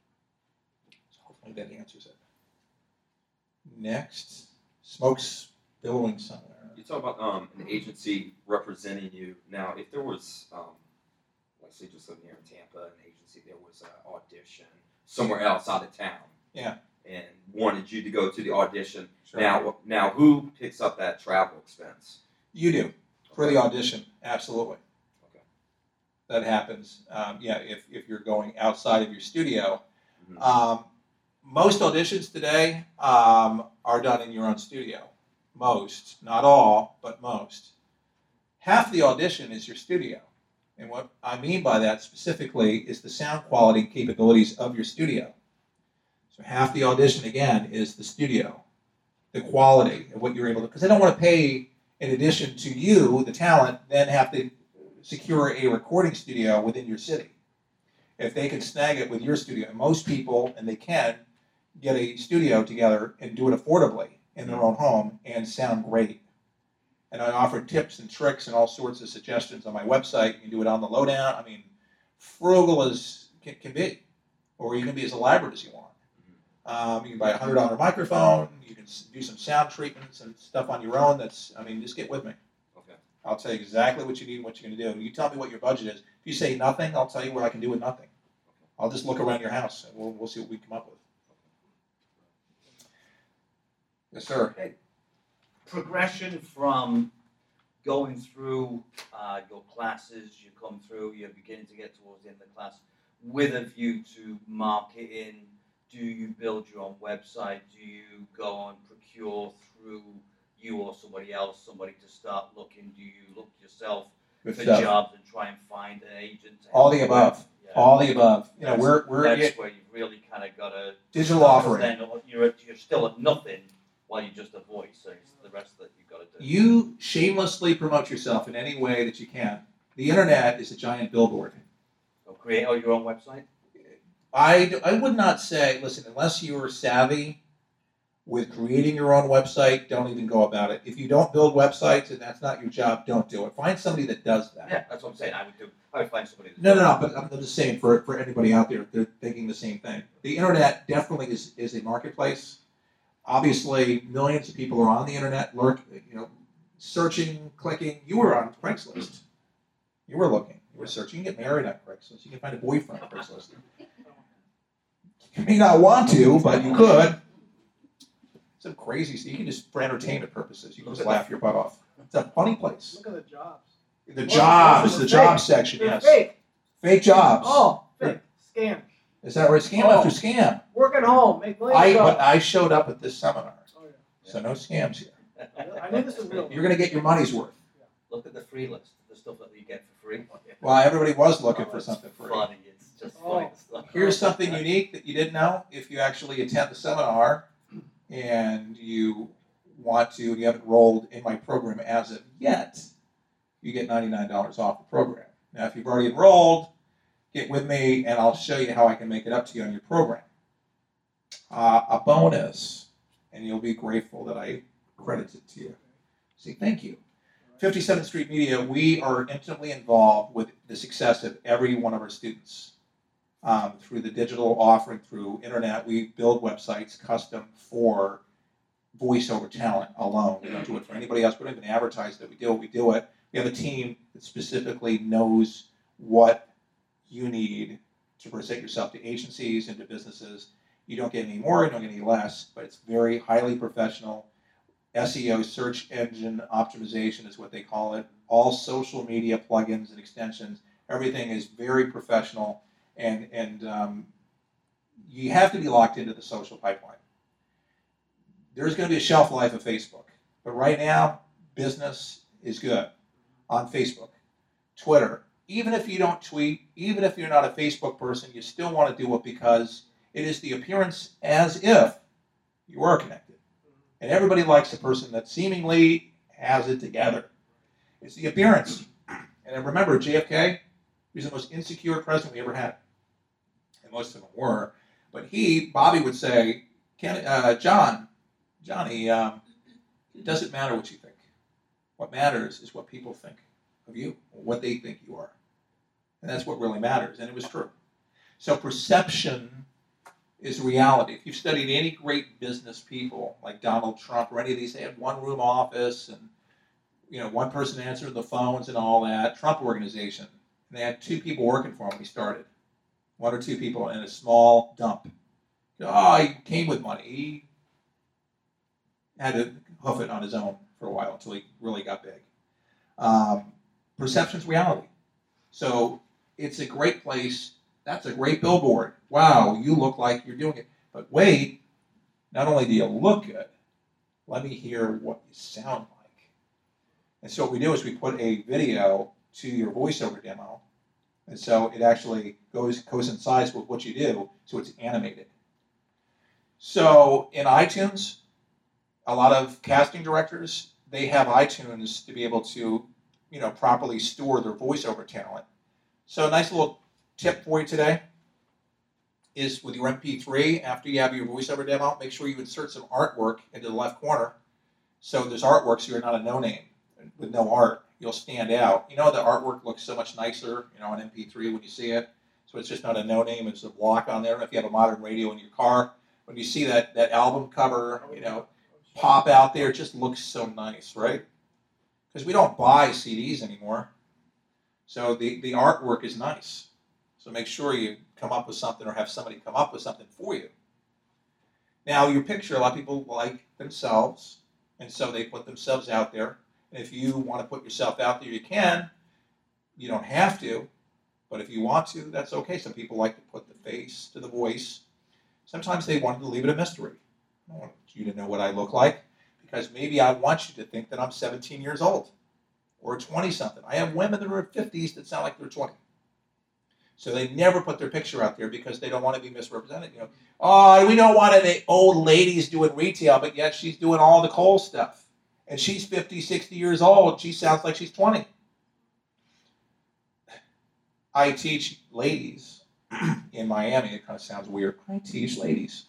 So hopefully that answers it. Next, smoke's billowing somewhere. You talk about um, an agency representing you. Now, if there was, um, let's say, just living here in Tampa, an agency, there was an audition somewhere else out of town. Yeah. And wanted you to go to the audition. Sure. Now, now, who picks up that travel expense? You do. For the audition, absolutely. Okay. That happens. Um, yeah, if, if you're going outside of your studio. Mhm. Um, most auditions today um, are done in your own studio. Most, not all, but most. Half the audition is your studio. And what I mean by that specifically is the sound quality capabilities of your studio. So half the audition, again, is the studio, the quality of what you're able to, because they don't want to pay, in addition to you, the talent, then have to secure a recording studio within your city. If they can snag it with your studio, and most people, and they can, get a studio together and do it affordably in their own home and sound great. And I offer tips and tricks and all sorts of suggestions on my website. You can do it on the lowdown. I mean, frugal as can, can be, or you can be as elaborate as you want. Um, you can buy a hundred dollar microphone. You can do some sound treatments and stuff on your own. That's, I mean, just get with me. Okay. I'll tell you exactly what you need and what you're going to do. And you tell me what your budget is. If you say nothing, I'll tell you what I can do with nothing. I'll just look around your house and we'll, we'll see what we come up with. Yes, sir. Progression from going through uh, your classes, you come through, you're beginning to get towards the end of the class, with a view to marketing. Do you build your own website? Do you go and procure through you or somebody else, somebody to start looking? Do you look yourself Good for stuff. jobs and try and find an agent? to All help the you? above. Yeah. All the above. You know, That's- we're we're That's it- where you've really kind of got to digital offering. Then you're at, you're still at nothing while you're just a voice. So it's the rest that you've got to do. You shamelessly promote yourself in any way that you can. The internet is a giant billboard. So create oh, your own website. I, I would not say, listen, unless you are savvy with creating your own website, don't even go about it. If you don't build websites and that's not your job, don't do it. Find somebody that does that. Yeah, that's what I'm saying. I would do. I would find somebody. To No, do no, it. no, but I'm just saying for, for anybody out there, they're thinking the same thing. The internet definitely is, is a marketplace. Obviously, millions of people are on the internet, lurk, you know, searching, clicking. You were on Craigslist. You were looking. You were searching. You can get married on Craigslist. You can find a boyfriend on Craigslist. You may not want to, but you could. Some crazy stuff. You can just, for entertainment purposes, you can just laugh your butt off. It's a funny place. Look at the jobs. The Most jobs, of the them are job fake. section, They're yes. fake. Fake jobs. Oh, fake. Scam. Is that right? Scam Oh. after scam. Work at home. Make millions I of but dollars. I showed up at this seminar, Oh, yeah. so no scams here. I know this is real. You're going to get your money's worth. Look at the free list, the stuff that you get for free. Well, everybody was looking Oh, for it's something free. Funny, it's just Oh. funny stuff. Here's something unique that you didn't know. If you actually attend the seminar and you want to, you haven't enrolled in my program as of yet, you get ninety-nine dollars off the program. Now, if you've already enrolled, get with me and I'll show you how I can make it up to you on your program. Uh, a bonus, and you'll be grateful that I credit it to you. Say thank you. fifty-seventh Street Media, we are intimately involved with the success of every one of our students. Um, through the digital offering, through internet, we build websites custom for voiceover talent alone. We don't do it for anybody else. We don't even advertise that we do it. We do it. We have a team that specifically knows what you need to present yourself to agencies and to businesses. You don't get any more, you don't get any less, but it's very highly professional. S E O, search engine optimization is what they call it. All social media plugins and extensions, everything is very professional, and, and um, you have to be locked into the social pipeline. There's going to be a shelf life of Facebook, but right now, business is good on Facebook, Twitter. Even if you don't tweet, even if you're not a Facebook person, you still want to do it because it is the appearance as if you are connected. And everybody likes a person that seemingly has it together. It's the appearance. And then remember, J F K, he was the most insecure president we ever had. And most of them were. But he, Bobby would say, Ken, uh, John, Johnny, um, it doesn't matter what you think. What matters is what people think of you, or what they think you are. And that's what really matters. And it was true. So perception is reality. If you've studied any great business people like Donald Trump or any of these, they had one room office and you know one person answered the phones and all that. Trump organization. And they had two people working for him when he started. One or two people in a small dump. Oh, he came with money. He had to hoof it on his own for a while until he really got big. Um, perception's reality. So it's a great place. That's a great billboard. Wow, you look like you're doing it. But wait, not only do you look good, let me hear what you sound like. And so what we do is we put a video to your voiceover demo. And so it actually goes coincides with what you do, so it's animated. So in iTunes, a lot of casting directors, they have iTunes to be able to, you know, properly store their voiceover talent. So a nice little tip for you today is with your M P three, after you have your voiceover demo, make sure you insert some artwork into the left corner. So there's artwork, so you're not a no-name. With no art, you'll stand out. You know, the artwork looks so much nicer, you know, on M P three when you see it. So it's just not a no-name, it's a block on there. If you have a modern radio in your car, when you see that, that album cover, you know, pop out there, it just looks so nice, right? Because we don't buy C Ds anymore. So the, the artwork is nice. So make sure you come up with something or have somebody come up with something for you. Now, your picture, a lot of people like themselves, and so they put themselves out there. And if you want to put yourself out there, you can. You don't have to, but if you want to, that's okay. Some people like to put the face to the voice. Sometimes they want to leave it a mystery. I want you to know what I look like because maybe I want you to think that I'm seventeen years old or twenty-something. I have women that are in fifties that sound like they're twenty. So they never put their picture out there because they don't want to be misrepresented. You know, oh, we don't want any old ladies doing retail, but yet she's doing all the coal stuff. And she's fifty, sixty years old. She sounds like she's twenty. I teach ladies in Miami. It kind of sounds weird. I teach ladies.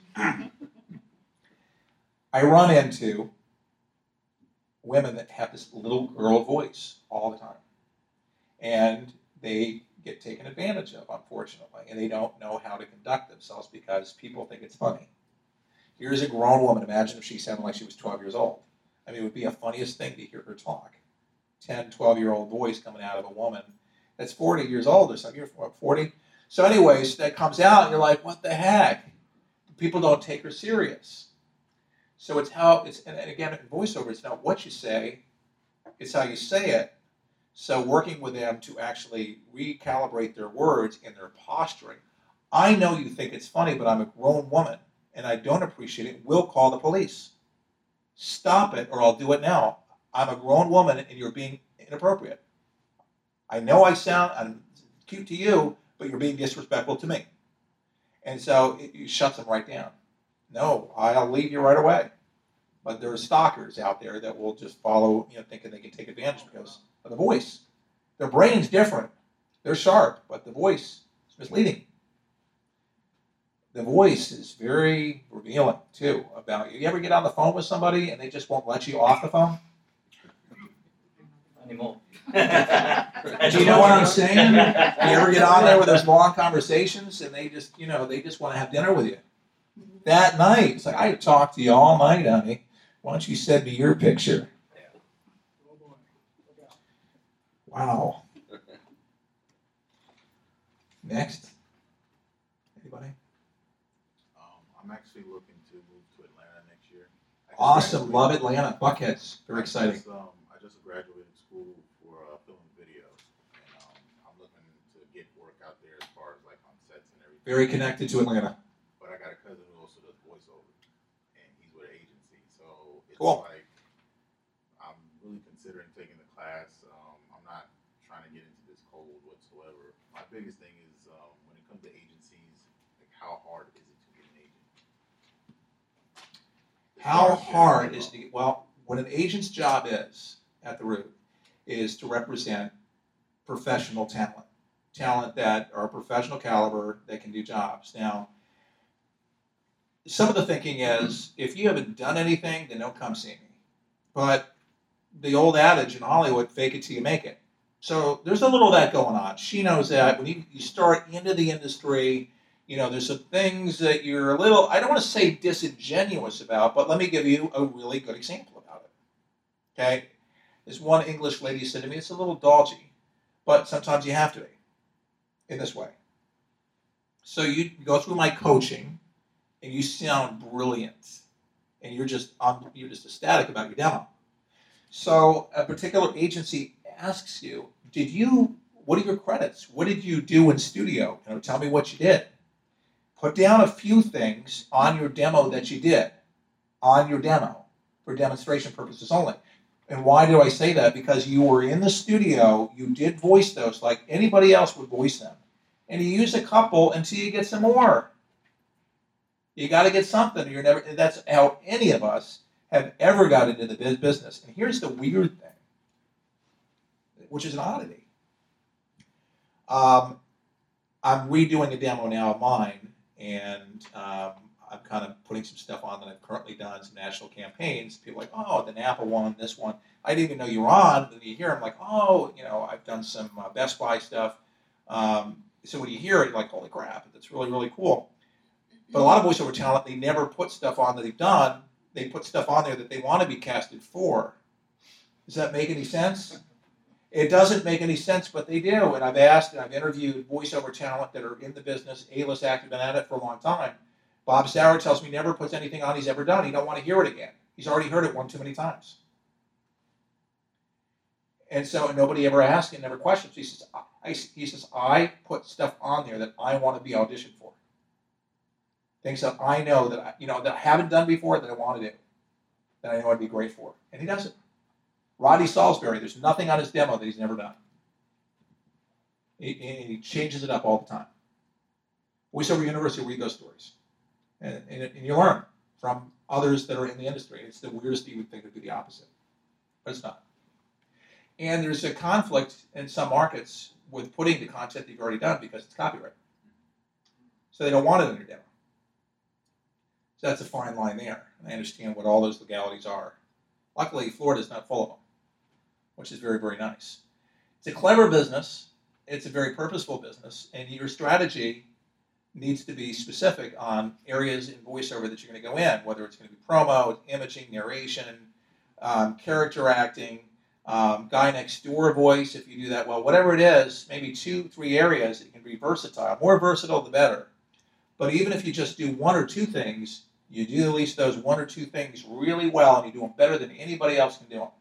I run into women that have this little girl voice all the time. And they get taken advantage of, unfortunately. And they don't know how to conduct themselves because people think it's funny. Here's a grown woman. Imagine if she sounded like she was twelve years old. I mean, it would be the funniest thing to hear her talk. ten, twelve-year-old voice coming out of a woman that's forty years old or something. You're what, forty? So anyways, that comes out and you're like, what the heck? People don't take her serious. So it's how, it's and again, in voiceover, it's not what you say, it's how you say it. So working with them to actually recalibrate their words and their posturing. I know you think it's funny, but I'm a grown woman and I don't appreciate it. We'll call the police. Stop it or I'll do it now. I'm a grown woman and you're being inappropriate. I know I sound I'm cute to you, but you're being disrespectful to me. And so it, it shuts them right down. No, I'll leave you right away. But there are stalkers out there that will just follow, you know, thinking they can take advantage because of the voice. Their brain's different. They're sharp, but the voice is misleading. The voice is very revealing, too, about you. You ever get on the phone with somebody and they just won't let you off the phone? Anymore. Do you know what I'm saying? You ever get on there with those long conversations and they just, you know, they just want to have dinner with you? That night, it's like, I talked to you all night, honey. Why don't you send me your picture? Wow. Next. Anybody? Um, I'm actually looking to move to Atlanta next year. I just Awesome. graduated- Love Atlanta. Buckheads. Very I exciting. just, um, I just graduated school for uh, film and video, and um, I'm looking to get work out there as far as like on sets and everything. Very connected to Atlanta. But I got a cousin who also does voiceover, and he's with an agency, so it's Cool. like I'm really considering taking the class. Um, I'm not trying to get into this cold whatsoever. My biggest thing is um, when it comes to agencies, like how hard is it to get an agent? As How far as getting hard them is up. to get, well, what an agent's job is at the root is to represent professional talent. Talent that are professional caliber that can do jobs. Now, some of the thinking is if you haven't done anything, then don't come see me. But the old adage in Hollywood, fake it till you make it. So there's a little of that going on. She knows that when you, you start into the industry, you know, there's some things that you're a little, I don't want to say disingenuous about, but let me give you a really good example about it. Okay? This one English lady said to me, it's a little dodgy, but sometimes you have to be in this way. So you go through my coaching and you sound brilliant and you're just, um, you're just ecstatic about your demo. So a particular agency asks you, did you, what are your credits? What did you do in studio? You know, tell me what you did. Put down a few things on your demo that you did, on your demo, for demonstration purposes only. And why do I say that? Because you were in the studio, you did voice those like anybody else would voice them. And you use a couple until you get some more. You got to get something. You're never. That's how any of us have ever got into the biz- business. And here's the weird thing, which is an oddity. Um, I'm redoing a demo now of mine, and um, I'm kind of putting some stuff on that I've currently done, some national campaigns. People are like, oh, the Napa one, this one. I didn't even know you were on. And you hear them like, oh, you know, I've done some uh, Best Buy stuff. Um, so when you hear it, you're like, holy crap, that's really, really cool. But a lot of voiceover talent, they never put stuff on that they've done. They put stuff on there that they want to be casted for. Does that make any sense? It doesn't make any sense, but they do. And I've asked and I've interviewed voiceover talent that are in the business, A-list actors, been at it for a long time. Bob Sauer tells me he never puts anything on he's ever done. He don't want to hear it again. He's already heard it one too many times. And so and nobody ever asks and never questions. He says, I, he says, I put stuff on there that I want to be auditioned for. Things that I know that I, you know, that I haven't done before that I want to do, that I know I'd be great for. And he does it. Roddy Salisbury, there's nothing on his demo that he's never done. He, he changes it up all the time. VoiceOver University, read those stories. And, and, and you learn from others that are in the industry. It's the weirdest thing you would think would be the opposite. But it's not. And there's a conflict in some markets with putting the content that you've already done because it's copyright. So they don't want it in your demo. So that's a fine line there. And I understand what all those legalities are. Luckily, Florida's not full of them, which is very, very nice. It's a clever business. It's a very purposeful business. And your strategy needs to be specific on areas in voiceover that you're going to go in, whether it's going to be promo, imaging, narration, um, character acting, um, guy next door voice, if you do that well, whatever it is, maybe two, three areas that you can be versatile. More versatile, the better. But even if you just do one or two things, you do at least those one or two things really well, and you do them better than anybody else can do them.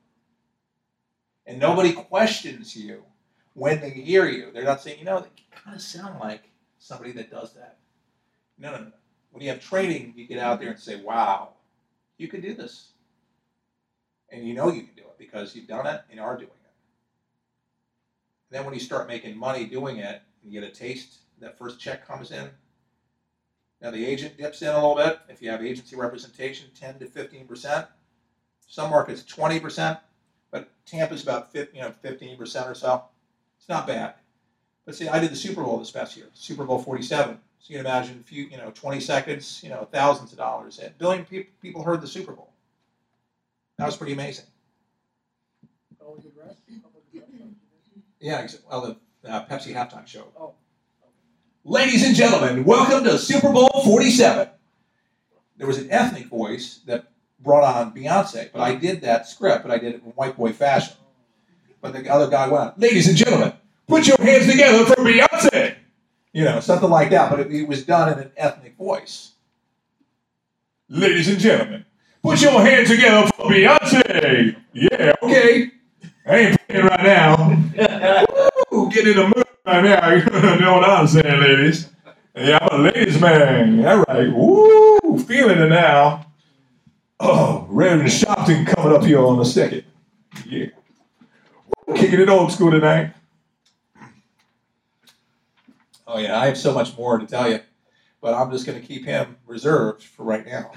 And nobody questions you when they hear you. They're not saying, you know, they kind of sound like somebody that does that. No, no, no. When you have training, you get out there and say, wow, you could do this. And you know you can do it because you've done it and are doing it. And then when you start making money doing it, and you get a taste, that first check comes in. Now the agent dips in a little bit. If you have agency representation, ten to fifteen percent. Some markets twenty percent, but Tampa's about fifteen, you know, fifteen percent or so. It's not bad. But see, I did the Super Bowl this past year, Super Bowl forty-seven. So you can imagine a few, you know, twenty seconds, you know, thousands of dollars. A billion pe- people heard the Super Bowl. That was pretty amazing. Yeah, well, the uh, Pepsi halftime show. Oh. Ladies and gentlemen, welcome to Super Bowl forty-seven. There was an ethnic voice that brought on Beyonce, but I did that script, but I did it in white boy fashion. But the other guy went, ladies and gentlemen, put your hands together for Beyonce. You know, something like that, but it, it was done in an ethnic voice. Ladies and gentlemen, put your hands together for Beyonce. Yeah, okay. I ain't playing right now. Woo, get in the mood right now. You know what I'm saying, ladies? Yeah, I'm a ladies man. All right. Woo, feeling it now. Oh, Reverend Shopton coming up here on the second. Yeah. Kicking it old school tonight. Oh, yeah, I have so much more to tell you, but I'm just going to keep him reserved for right now.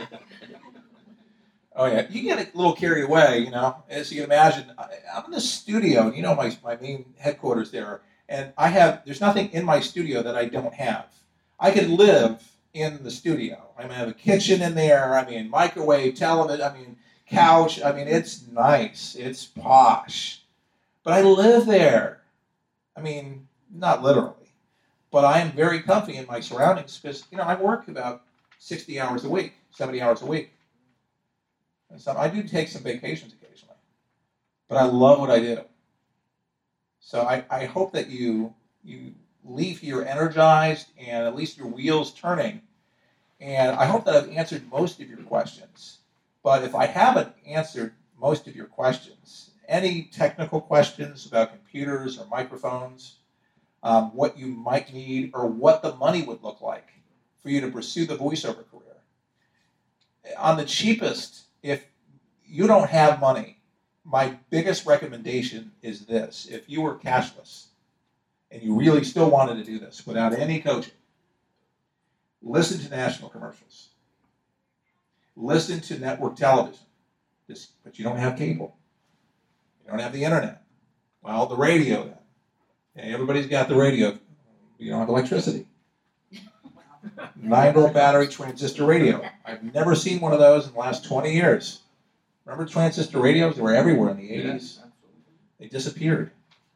Oh, yeah, you get a little carried away, you know. As you can imagine, I, I'm in the studio, and you know my, my main headquarters there, and I have, there's nothing in my studio that I don't have. I could live in the studio. I mean, I have a kitchen in there, I mean, microwave, television, I mean, couch, I mean, it's nice, it's posh. But I live there. I mean, not literally. But I am very comfy in my surroundings because, you know, I work about sixty hours a week, seventy hours a week. And so I do take some vacations occasionally. But I love what I do. So I, I hope that you you leave here energized and at least your wheels turning. And I hope that I've answered most of your questions. But if I haven't answered most of your questions, any technical questions about computers or microphones, um, what you might need, or what the money would look like for you to pursue the voiceover career. On the cheapest, if you don't have money, my biggest recommendation is this. If you were cashless and you really still wanted to do this without any coaching, listen to national commercials. Listen to network television, this, but you don't have cable. You don't have the internet. Well, the radio then. Yeah, everybody's got the radio. You don't have electricity. nine volt battery transistor radio. I've never seen one of those in the last twenty years. Remember transistor radios? They were everywhere in the eighties. They disappeared.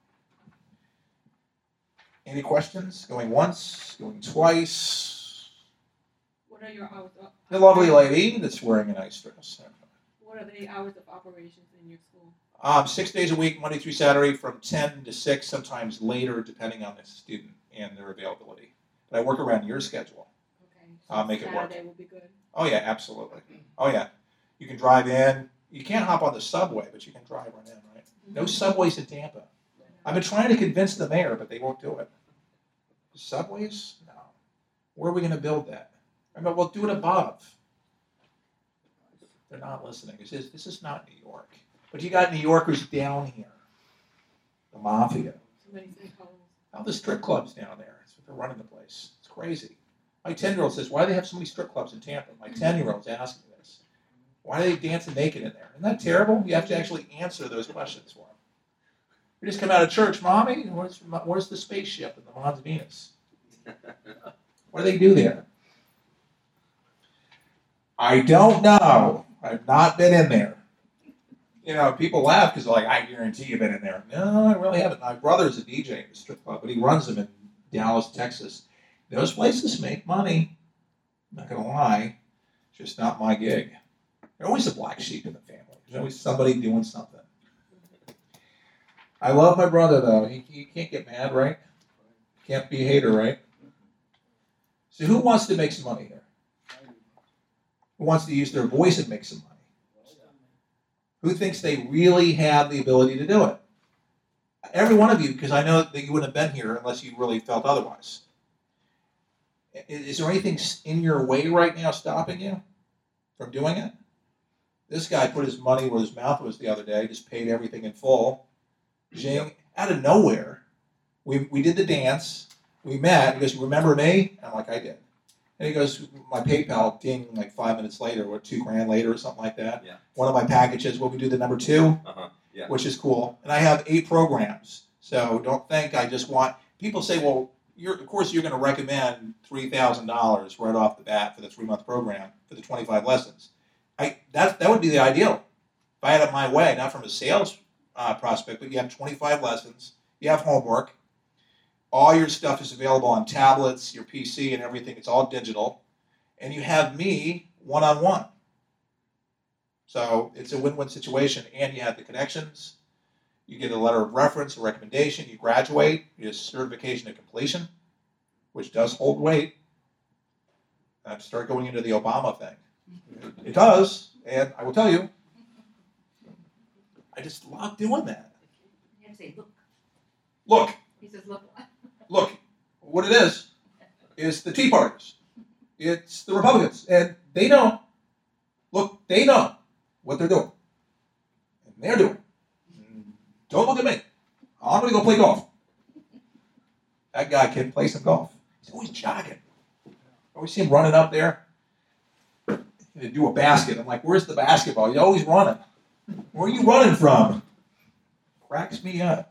Any questions? Going once, going twice. What are your hours of The lovely lady that's wearing a nice dress. What are the hours of operations in your school? Um, six days a week, Monday through Saturday, from ten to six, sometimes later, depending on the student and their availability. But I work around your schedule. Okay. I'll make it work. Saturday will be good. Oh, yeah, absolutely. Oh, yeah. You can drive in. You can't hop on the subway, but you can drive right in, right? No subways in Tampa. I've been trying to convince the mayor, but they won't do it. Subways? No. Where are we going to build that? I mean, we'll do it above. They're not listening. It says, this is not New York. But you got New Yorkers down here. The mafia. So many sinkholes. Now the strip clubs down there. That's what they're running the place. It's crazy. My ten-year-old says, why do they have so many strip clubs in Tampa? My ten-year-old's asking this. Why are they dancing naked in there? Isn't that terrible? You have to actually answer those questions for them. We just come out of church, Mommy, where's, where's the spaceship in the Mons Venus? What do they do there? I don't know. I've not been in there. You know, people laugh because they're like, I guarantee you've been in there. No, I really haven't. My brother's a D J in the strip club, but he runs them in Dallas, Texas. Those places make money. I'm not going to lie. It's just not my gig. There's always a black sheep in the family. There's always somebody doing something. I love my brother, though. He, he can't get mad, right? Can't be a hater, right? So who wants to make some money here? Who wants to use their voice and make some money? Who thinks they really have the ability to do it? Every one of you, because I know that you wouldn't have been here unless you really felt otherwise. Is there anything in your way right now stopping you from doing it? This guy put his money where his mouth was the other day, just paid everything in full. Jing, out of nowhere, we, we did the dance, we met, he goes, remember me? I'm like, I did. And he goes, my PayPal ding like five minutes later, or two grand later, or something like that. Yeah. One of my packages, well, we do the number two, Uh-huh. Yeah. which is cool. And I have eight programs. So don't think I just want, people say, well, you're, of course you're going to recommend three thousand dollars right off the bat for the three-month program for the twenty-five lessons. I that That would be the ideal. If I had it my way, not from a sales uh, prospect, but you have twenty-five lessons, you have homework, all your stuff is available on tablets, your P C and everything. It's all digital. And you have me one-on-one. So it's a win-win situation, and you have the connections. You get a letter of reference, a recommendation. You graduate. You get a certification of completion, which does hold weight. And start going into the Obama thing. It does, and I will tell you, I just love doing that. You have to say, look. Look, He says, look. look, what it is, is the Tea Parties. It's the Republicans, and they know, look, they know what they're doing. And they're doing. Don't look at me. I'm going to go play golf. That guy can play some golf. He's always jogging. I always see him running up there. To do a basket. I'm like, where's the basketball? He's always running. Where are you running from? Cracks me up.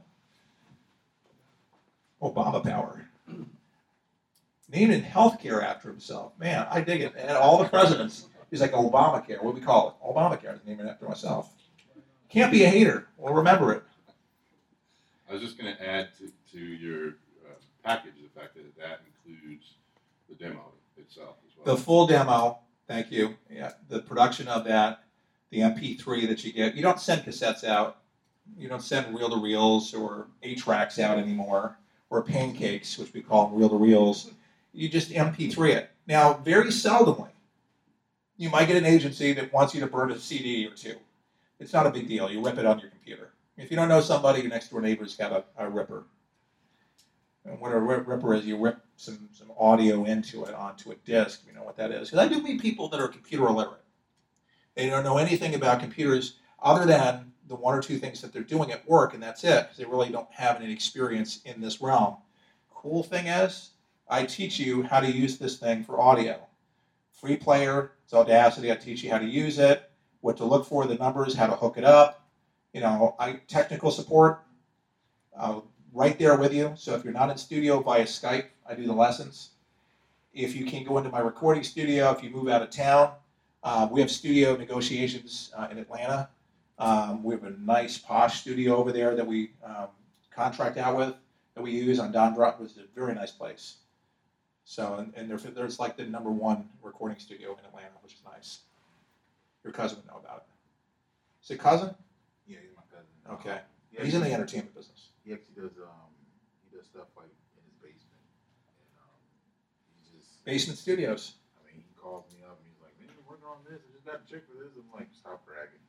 Obama power. Named in healthcare after himself. Man, I dig it. And all the presidents. He's like Obamacare. What do we call it? Obamacare. I named it after myself. Can't be a hater. Well, remember it. I was just going to add to, to your uh, package the fact that that includes the demo itself as well. The full demo. Thank you. Yeah, the production of that, the M P three that you get. You don't send cassettes out. You don't send reel-to-reels or eight-tracks out anymore, or pancakes, which we call them reel-to-reels. You just M P three it. Now, very seldomly, you might get an agency that wants you to burn a C D or two. It's not a big deal. You rip it on your computer. If you don't know somebody, your next-door neighbor's got a, a ripper. And what a ripper is, you rip some, some audio into it onto a disc. You know what that is? Because I do meet people that are computer illiterate. They don't know anything about computers other than the one or two things that they're doing at work, and that's it, because they really don't have any experience in this realm. Cool thing is, I teach you how to use this thing for audio. Free player, it's Audacity. I teach you how to use it, what to look for, the numbers, how to hook it up. You know, I technical support. Uh, right there with you. So if you're not in studio via Skype, I do the lessons. If you can go into my recording studio, if you move out of town, uh, we have studio negotiations uh, in Atlanta. Um, we have a nice posh studio over there that we um, contract out with, that we use on Don Drop. It's a very nice place. So, and, and there, there's like the number one recording studio in Atlanta, which is nice. Your cousin would know about it. Is it cousin? Yeah, he's my cousin. Okay. Yeah, He's in the entertainment business. He actually does um he does stuff like in his basement. And um he just Basement Studios. I mean he calls me up and he's like, man, I'm working on this, I just got a check for this. I'm like, stop bragging.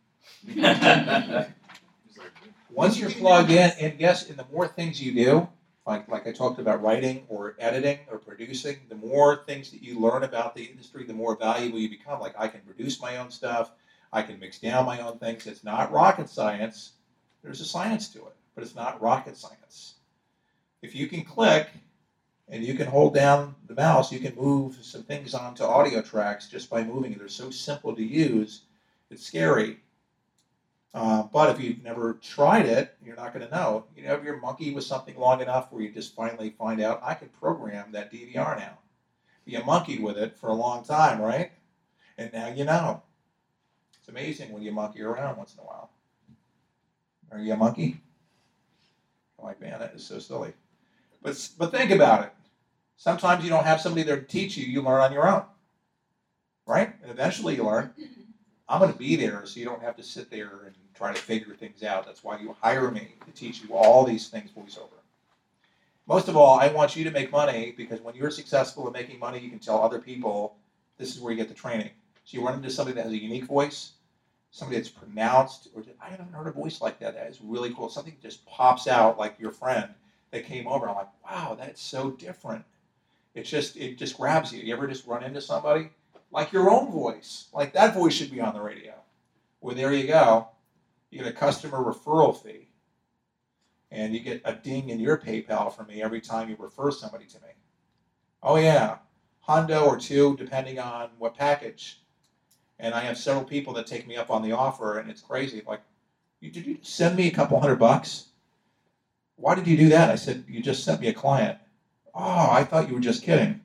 He's like, Once you're plugged in, and yes, and the more things you do, like like I talked about writing or editing or producing, the more things that you learn about the industry, the more valuable you become. Like I can produce my own stuff, I can mix down my own things. It's not rocket science. There's a science to it, but it's not rocket science. If you can click and you can hold down the mouse, you can move some things onto audio tracks just by moving it. They're so simple to use, it's scary. Uh, but if you've never tried it, you're not going to know. You know, if you're monkey with something long enough where you just finally find out, I can program that D V R now. You monkeyed with it for a long time, right? And now you know. It's amazing when you monkey around once in a while. Are you a monkey? I'm like, man, that is so silly. But but think about it. Sometimes you don't have somebody there to teach you. You learn on your own, right? And eventually you learn. I'm going to be there so you don't have to sit there and try to figure things out. That's why you hire me to teach you all these things voiceover. Most of all, I want you to make money because when you're successful in making money, you can tell other people this is where you get the training. So you run into somebody that has a unique voice, somebody that's pronounced, or I haven't heard a voice like that. That is really cool. Something just pops out like your friend that came over. I'm like, wow, that's so different. It's just, it just grabs you. You ever just run into somebody? Like your own voice. Like that voice should be on the radio. Well, there you go. You get a customer referral fee. And you get a ding in your PayPal from me every time you refer somebody to me. Oh yeah, hundo or two, depending on what package. And I have several people that take me up on the offer, and it's crazy. Like, you, did you send me a couple hundred bucks? Why did you do that? I said, you just sent me a client. Oh, I thought you were just kidding.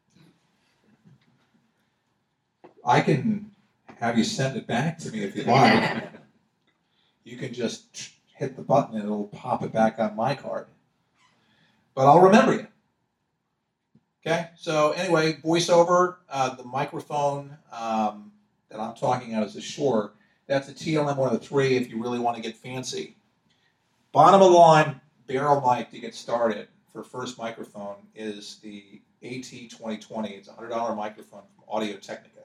I can have you send it back to me if you like. You can just hit the button and it'll pop it back on my card. But I'll remember you. Okay, so anyway, voiceover, uh, the microphone um, that I'm talking out is a Shure That's a T L M one oh three if you really want to get fancy. Bottom of the line barrel mic to get started for first microphone is the A T twenty twenty. It's a one hundred dollar microphone from Audio Technica.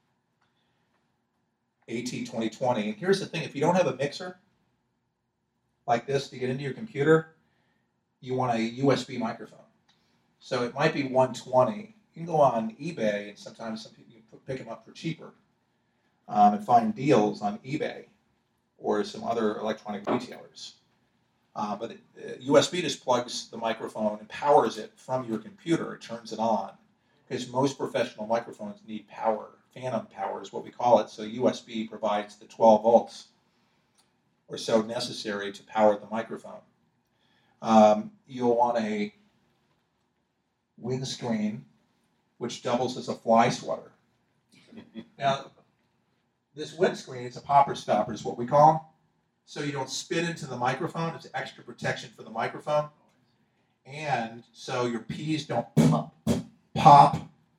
A T twenty twenty. And here's the thing, if you don't have a mixer like this to get into your computer, you want a U S B microphone. So it might be one twenty. You can go on eBay, and sometimes some people you can pick them up for cheaper um, and find deals on eBay or some other electronic retailers. Uh, but it, uh, U S B just plugs the microphone and powers it from your computer. It turns it on because most professional microphones need power. Phantom power is what we call it. So U S B provides the twelve volts or so necessary to power the microphone. Um, you'll want a windscreen which doubles as a fly swatter. Now, this windscreen is a popper stopper is what we call them. So you don't spit into the microphone. It's extra protection for the microphone. And so your P's don't pop, pop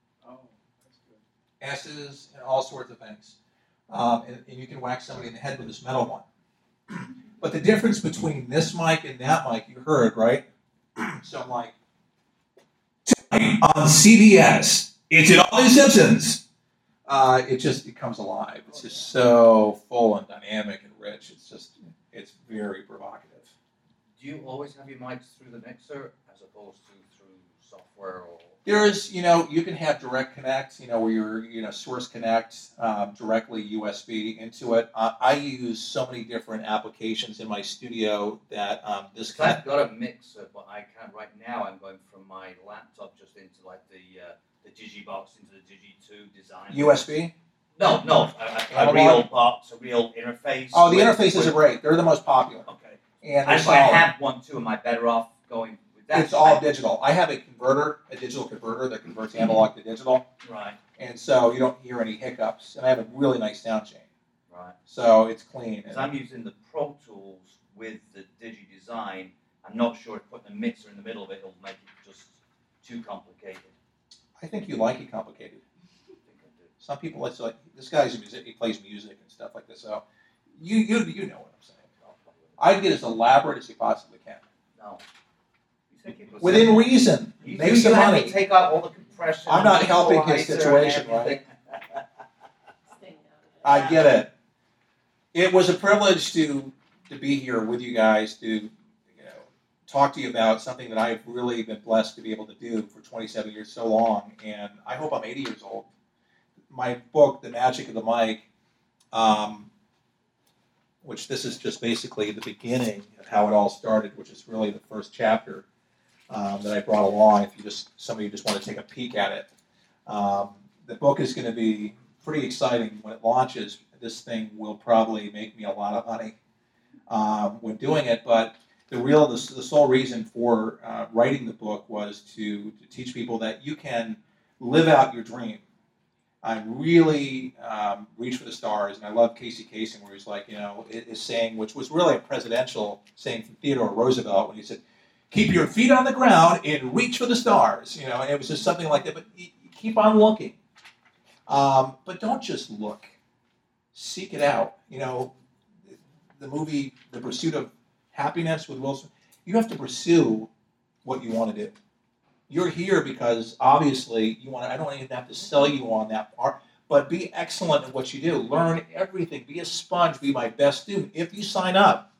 S's, and all sorts of things. Um, and, and you can whack somebody in the head with this metal one. But the difference between this mic and that mic, you heard, right? So I'm like, on C B S, it's in all these Simpsons. Uh, it just it comes alive. It's just so full and dynamic and rich. It's just, it's very provocative. Do you always have your mics through the mixer as opposed to through software or? There's, you know, you can have direct connect, you know, where you're, you know, source connect um, directly U S B into it. Uh, I use so many different applications in my studio that um, this Because kind I've got a mixer, but I can't right now. I'm going from my laptop just into like the uh, the Digibox into the Digi two design. U S B? No, no, a, a, a Analog? real box, a real interface. Oh, the with- interfaces with- are great. They're the most popular. Okay. And I, they're if I solid. have one too, am I better off going with that? It's all I- digital. I have a converter, a digital converter that converts analog to digital. Right, And so you don't hear any hiccups. And I have a really nice sound chain. right. So it's clean. Because I'm using the Pro Tools with the Digi Design. I'm not sure if putting a mixer in the middle of it will make it just too complicated. I think you like it complicated. I think I do. Some people, it's like, this guy's a music, he plays music and stuff like this. So you, you, you know what I'm saying. I'd get as elaborate as you possibly can. No. You think it was Within simple? reason. You, Make you some have money. me take out all the compression. I'm not and helping his equalizer and situation, right? everything. I get it. It was a privilege to to be here with you guys to, you know, talk to you about something that I've really been blessed to be able to do for twenty-seven years, so long. And I hope I'm eighty years old. My book, The Magic of the Mic, um, which this is just basically the beginning of how it all started, which is really the first chapter um, that I brought along. If you just some of you just want to take a peek at it, um, the book is going to be pretty exciting when it launches. This thing will probably make me a lot of money um, when doing it. But the real, the, the sole reason for uh, writing the book was to, to teach people that you can live out your dream. I really um, reach for the stars, and I love Casey Kasem, where he's like, you know, is saying, which was really a presidential saying from Theodore Roosevelt, when he said, "Keep your feet on the ground and reach for the stars." You know, and it was just something like that. But you, you keep on looking, um, but don't just look. Seek it out. You know, the movie The Pursuit of Happiness with Will Smith. You have to pursue what you want to do. You're here because obviously you want to, I don't even have to sell you on that part, but be excellent at what you do. Learn everything. Be a sponge. Be my best student. If you sign up,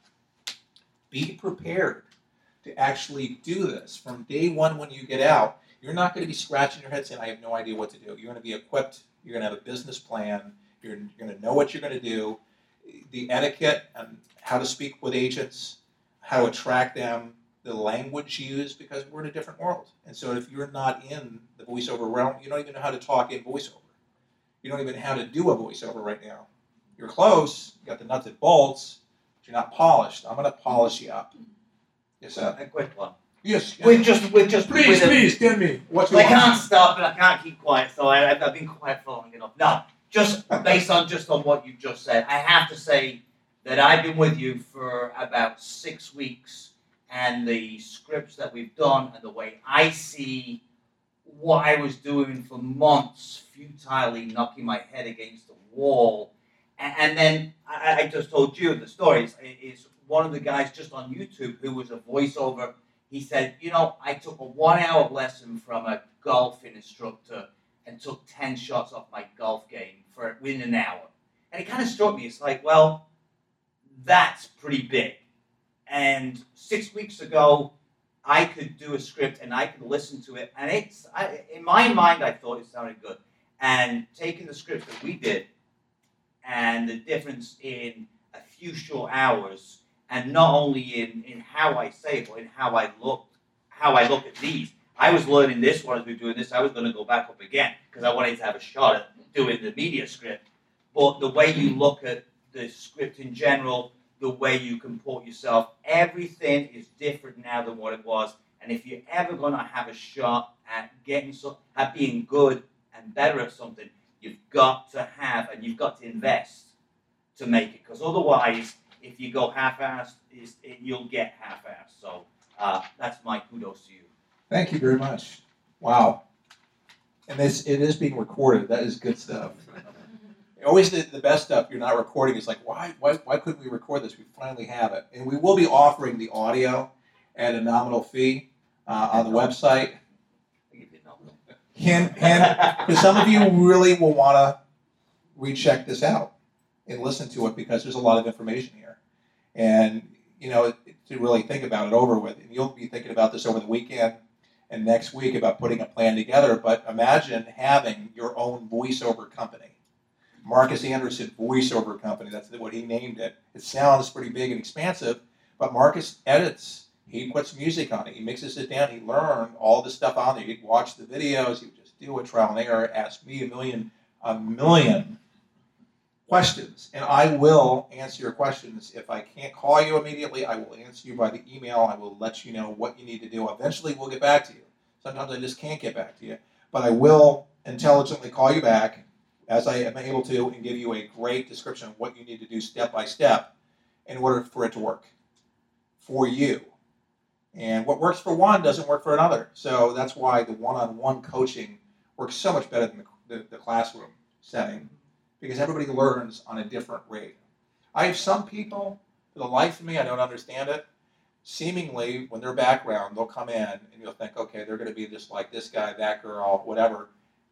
be prepared to actually do this from day one when you get out. You're not going to be scratching your head saying, "I have no idea what to do." You're going to be equipped. You're going to have a business plan. You're, you're going to know what you're going to do, the etiquette and how to speak with agents, how to attract them, the language used, because we're in a different world. And so if you're not in the voiceover realm, you don't even know how to talk in voiceover. You don't even know how to do a voiceover right now. You're close, you got the nuts and bolts, but you're not polished. I'm going to polish you up. Yes, sir. A quick one. Yes. yes. With just, with just, Please, with a- please, tell me what you I want. can't stop and I can't keep quiet, so I, I've been quiet for long enough. No, just based on just on what you just said, I have to say that I've been with you for about six weeks, and the scripts that we've done and the way I see what I was doing for months, futilely knocking my head against the wall, And, and then I, I just told you the story. Is, is one of the guys just on YouTube who was a voiceover. He said, you know, I took a one-hour lesson from a golfing instructor and took ten shots off my golf game for within an hour. And it kind of struck me. It's like, well, that's pretty big. And six weeks ago, I could do a script and I could listen to it, and it's I, in my mind I thought it sounded good. And taking the script that we did, and the difference in a few short hours, and not only in, in how I say it, but in how I look, how I look at these. I was learning this while I was doing this. I was going to go back up again because I wanted to have a shot at doing the media script. But the way you look at the script in general, the way you comport yourself, everything is different now than what it was. And if you're ever going to have a shot at getting so, at being good and better at something, you've got to have and you've got to invest to make it. Because otherwise, if you go half-assed, is it, you'll get half-assed. So uh, that's my kudos to you. Thank you very much. Wow. And this, it is being recorded. That is good stuff. Always the, the best stuff you're not recording is like, why, why, why couldn't we record this? We finally have it. And we will be offering the audio at a nominal fee uh, on the website. And, and because some of you really will want to recheck this out and listen to it because there's a lot of information here. And, you know, to really think about it over with. And you'll be thinking about this over the weekend and next week about putting a plan together. But imagine having your own voiceover company. Marcus Anderson Voiceover Company, that's what he named it. It sounds pretty big and expansive, but Marcus edits. He puts music on it. He mixes it down. He learned all the stuff on there. He'd watch the videos. He would just do a trial and error, ask me a million, a million questions. And I will answer your questions. If I can't call you immediately, I will answer you by the email. I will let you know what you need to do. Eventually, we'll get back to you. Sometimes I just can't get back to you. But I will intelligently call you back as I am able to, and give you a great description of what you need to do step by step in order for it to work for you. And what works for one doesn't work for another. So that's why the one-on-one coaching works so much better than the, the, the classroom setting, because everybody learns on a different rate. I have some people, for the life of me, I don't understand it. Seemingly, when their background, they'll come in and you'll think, okay, they're going to be just like this guy, that girl, whatever.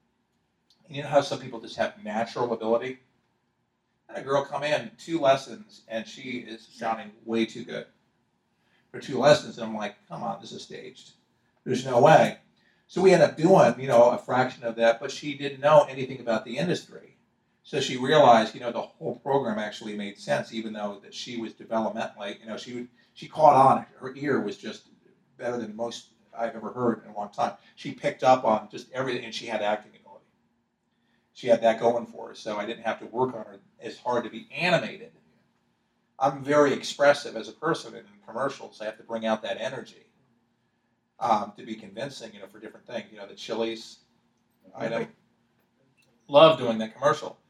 And you know how some people just have natural ability? And a girl come in, two lessons, and she is sounding way too good for two lessons. And I'm like, come on, this is staged. There's no way. So we end up doing, you know, a fraction of that, but she didn't know anything about the industry. So she realized, you know, the whole program actually made sense, even though that she was developmentally, you know, she would, she caught on. Her ear was just better than most I've ever heard in a long time. She picked up on just everything, and she had acting ability. She had that going for her, so I didn't have to work on her as hard to be animated. I'm very expressive as a person in commercials. I have to bring out that energy um, to be convincing, you know, for different things. You know, the Chili's item. Love doing that commercial.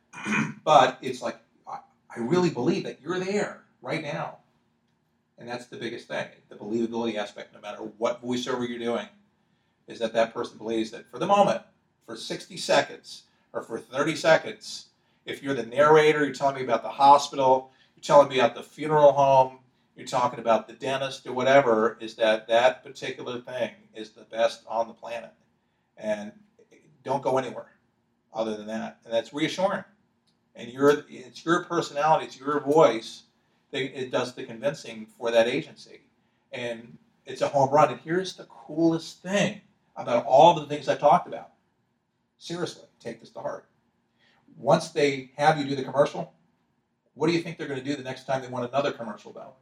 But it's like, I, I really believe that you're there right now. And that's the biggest thing, the believability aspect, no matter what voiceover you're doing, is that that person believes that for the moment, for sixty seconds, or for thirty seconds, if you're the narrator, you're telling me about the hospital, you're telling me about the funeral home, you're talking about the dentist or whatever, is that that particular thing is the best on the planet. And don't go anywhere other than that. And that's reassuring. And you're, it's your personality, it's your voice that it does the convincing for that agency. And it's a home run. And here's the coolest thing about all the things I talked about. Seriously, take this to heart. Once they have you do the commercial, what do you think they're going to do the next time they want another commercial done?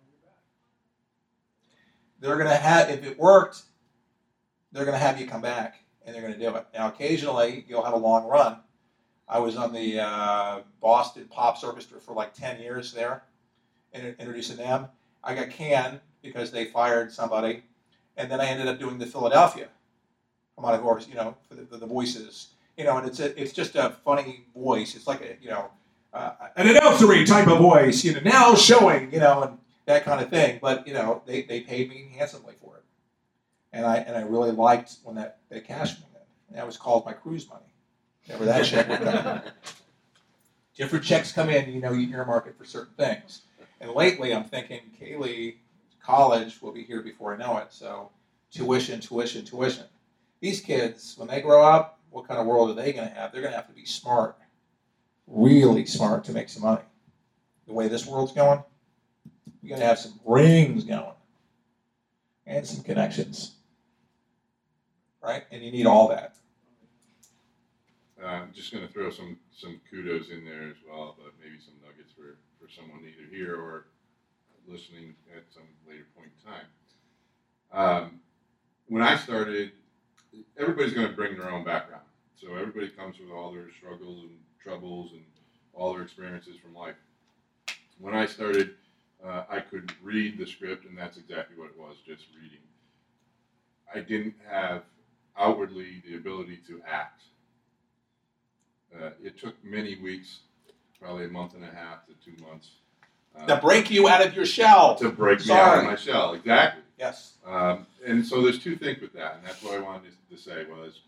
They're going to have, if it worked, they're going to have you come back and they're going to do it. Now, occasionally, you'll have a long run. I was on the uh, Boston Pops Orchestra for like ten years there, introducing them. I got canned because they fired somebody, and then I ended up doing the Philadelphia. I'm on a course, you know, for the, for the voices. You know, and it's a, it's just a funny voice. It's like a, you know, uh, an announcery type of voice, you know, now showing, you know, and that kind of thing. But, you know, they, they paid me handsomely for it. And I and I really liked when that they cashed me in. And that was called my cruise money. Never that check would come. Different checks come in, you know you earmark it for certain things. And lately, I'm thinking, Kaylee, college will be here before I know it. So tuition, tuition, tuition. These kids, when they grow up, what kind of world are they going to have? They're going to have to be smart, really smart to make some money. The way this world's going, you're going to have some rings going and some connections, right? And you need all that. Uh, I'm just going to throw some, some kudos in there as well, but maybe some nuggets for, for someone either here or listening at some later point in time. Um, when I started, everybody's going to bring their own background. So everybody comes with all their struggles and troubles and all their experiences from life. When I started, uh, I could read the script, and that's exactly what it was, just reading. I didn't have outwardly the ability to act. Uh, it took many weeks, probably a month and a half to two months. Uh, To break you out of your shell. To break me Sorry. out of my shell, exactly. Yes. Um, and so there's two things with that, and that's what I wanted to, to say was,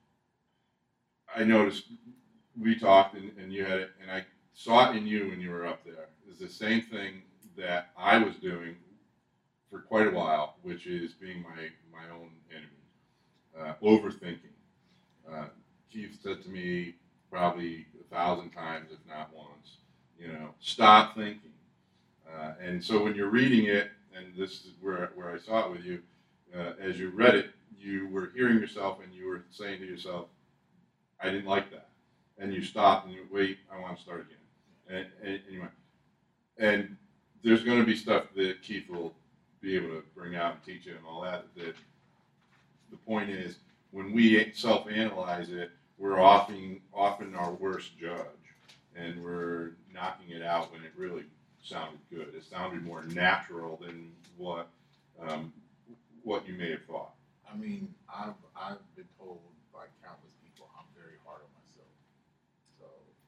I noticed we talked, and, and you had it, and I saw it in you when you were up there. It's the same thing that I was doing for quite a while, which is being my, my own enemy, uh, overthinking. Uh, Keith said to me probably a thousand times, if not once, you know, stop thinking. Uh, and so when you're reading it, and this is where, where I saw it with you, uh, as you read it, you were hearing yourself and you were saying to yourself, I didn't like that. And you stopped and you wait, I want to start again. And, and, and you went, and there's going to be stuff that Keith will be able to bring out and teach you and all that. That the point is, when we self-analyze it, we're often often our worst judge, and we're knocking it out when it really sounded good. It sounded more natural than what um, what you may have thought. I mean, I've I've been told by countless people I'm very hard on myself. So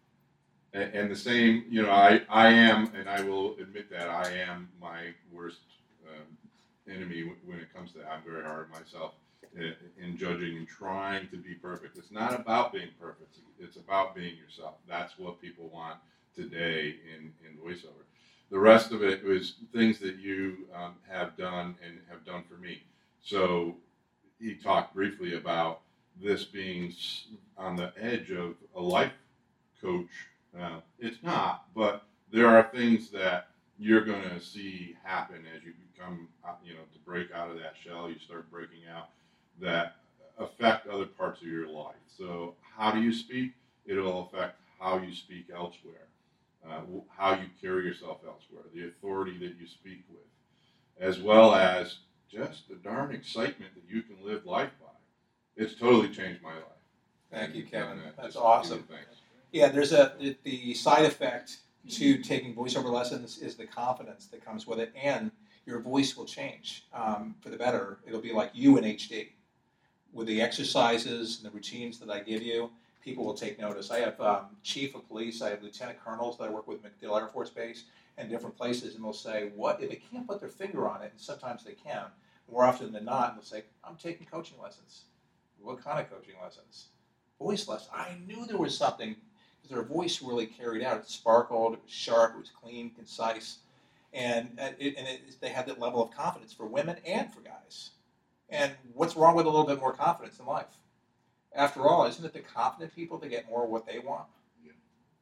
And, and the same, you know, I, I am, and I will admit that I am my worst um, enemy when it comes to that. I'm very hard on myself in, in judging and trying to be perfect. It's not about being perfect. It's about being yourself. That's what people want today in, in voiceover. The rest of it was things that you um, have done and have done for me. So he talked briefly about this being on the edge of a life coach. Uh, it's not, but there are things that you're going to see happen as you become, you know, to break out of that shell, you start breaking out, that affect other parts of your life. So how do you speak? It'll affect how you speak elsewhere, uh, how you carry yourself elsewhere, the authority that you speak with, as well as just the darn excitement that you can live life by. It's totally changed my life. Thank you, Kevin. That. That's Just awesome. Yeah, there's a the, the side effect to taking voiceover lessons is the confidence that comes with it, and your voice will change um, for the better. It'll be like you in H D. With the exercises and the routines that I give you, people will take notice. I have um, chief of police, I have lieutenant colonels that I work with MacDill Air Force Base and different places, and they'll say, what if they can't put their finger on it? And sometimes they can. More often than not, they'll say, I'm taking coaching lessons. What kind of coaching lessons? Voice lessons. I knew there was something. Their voice really carried out. It sparkled, it was sharp, it was clean, concise, and it, and it, they had that level of confidence for women and for guys. And what's wrong with a little bit more confidence in life? After all, isn't it the confident people that get more of what they want? Yeah.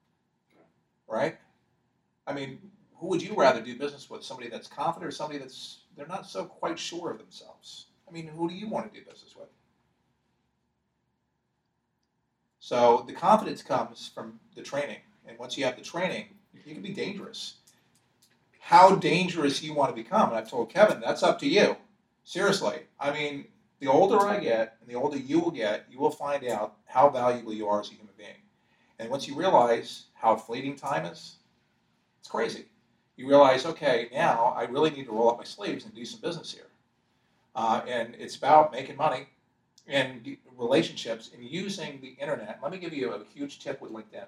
Right? I mean, who would you rather do business with? Somebody that's confident or somebody that's they're not so quite sure of themselves? I mean, who do you want to do business with? So the confidence comes from the training. And once you have the training, you can be dangerous. How dangerous you want to become, and I've told Kevin, that's up to you. Seriously. I mean, the older I get and the older you will get, you will find out how valuable you are as a human being. And once you realize how fleeting time is, it's crazy. You realize, okay, now I really need to roll up my sleeves and do some business here. Uh, and it's about making money and relationships and using the internet. Let me give you a huge tip with LinkedIn.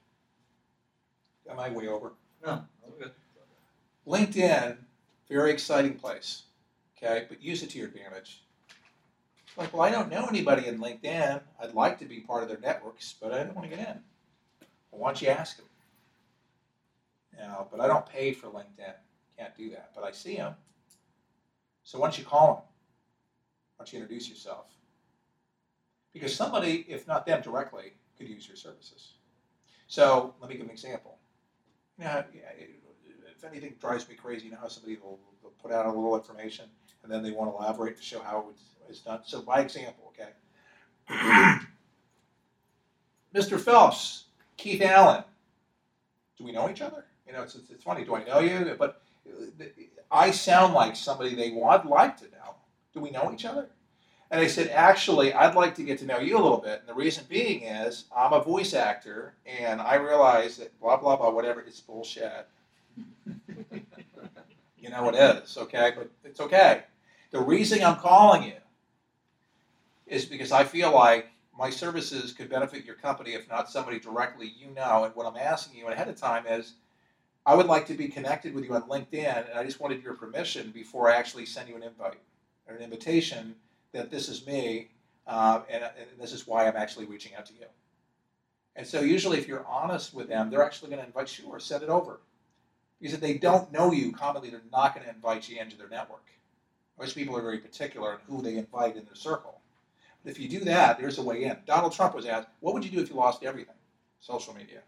Am I way over? No, good. LinkedIn, very exciting place, okay? But use it to your advantage. Like, well, I don't know anybody in LinkedIn. I'd like to be part of their networks, but I don't want to get in. Well, why don't you ask them? Now, but I don't pay for LinkedIn. Can't do that. But I see them. So why don't you call them? Why don't you introduce yourself? Because somebody, if not them directly, could use your services. So let me give an example. You know, if anything drives me crazy, you know how somebody will, will put out a little information and then they want to elaborate to show how it's done. So by example, okay. Mister Phelps, Keith Allen. Do we know each other? You know, it's, it's, it's funny. Do I know you? But I sound like somebody they would like to know. Do we know each other? And I said, actually, I'd like to get to know you a little bit. And the reason being is I'm a voice actor, and I realize that blah, blah, blah, whatever, it's bullshit. You know it is, okay? But it's okay. The reason I'm calling you is because I feel like my services could benefit your company, if not somebody directly you know. And what I'm asking you ahead of time is, I would like to be connected with you on LinkedIn, and I just wanted your permission before I actually send you an invite or an invitation that this is me, uh, and, and this is why I'm actually reaching out to you. And so usually if you're honest with them, they're actually going to invite you or send it over. Because if they don't know you, commonly they're not going to invite you into their network. Most people are very particular on who they invite in their circle. But if you do that, there's a way in. Donald Trump was asked, what would you do if you lost everything? Social media.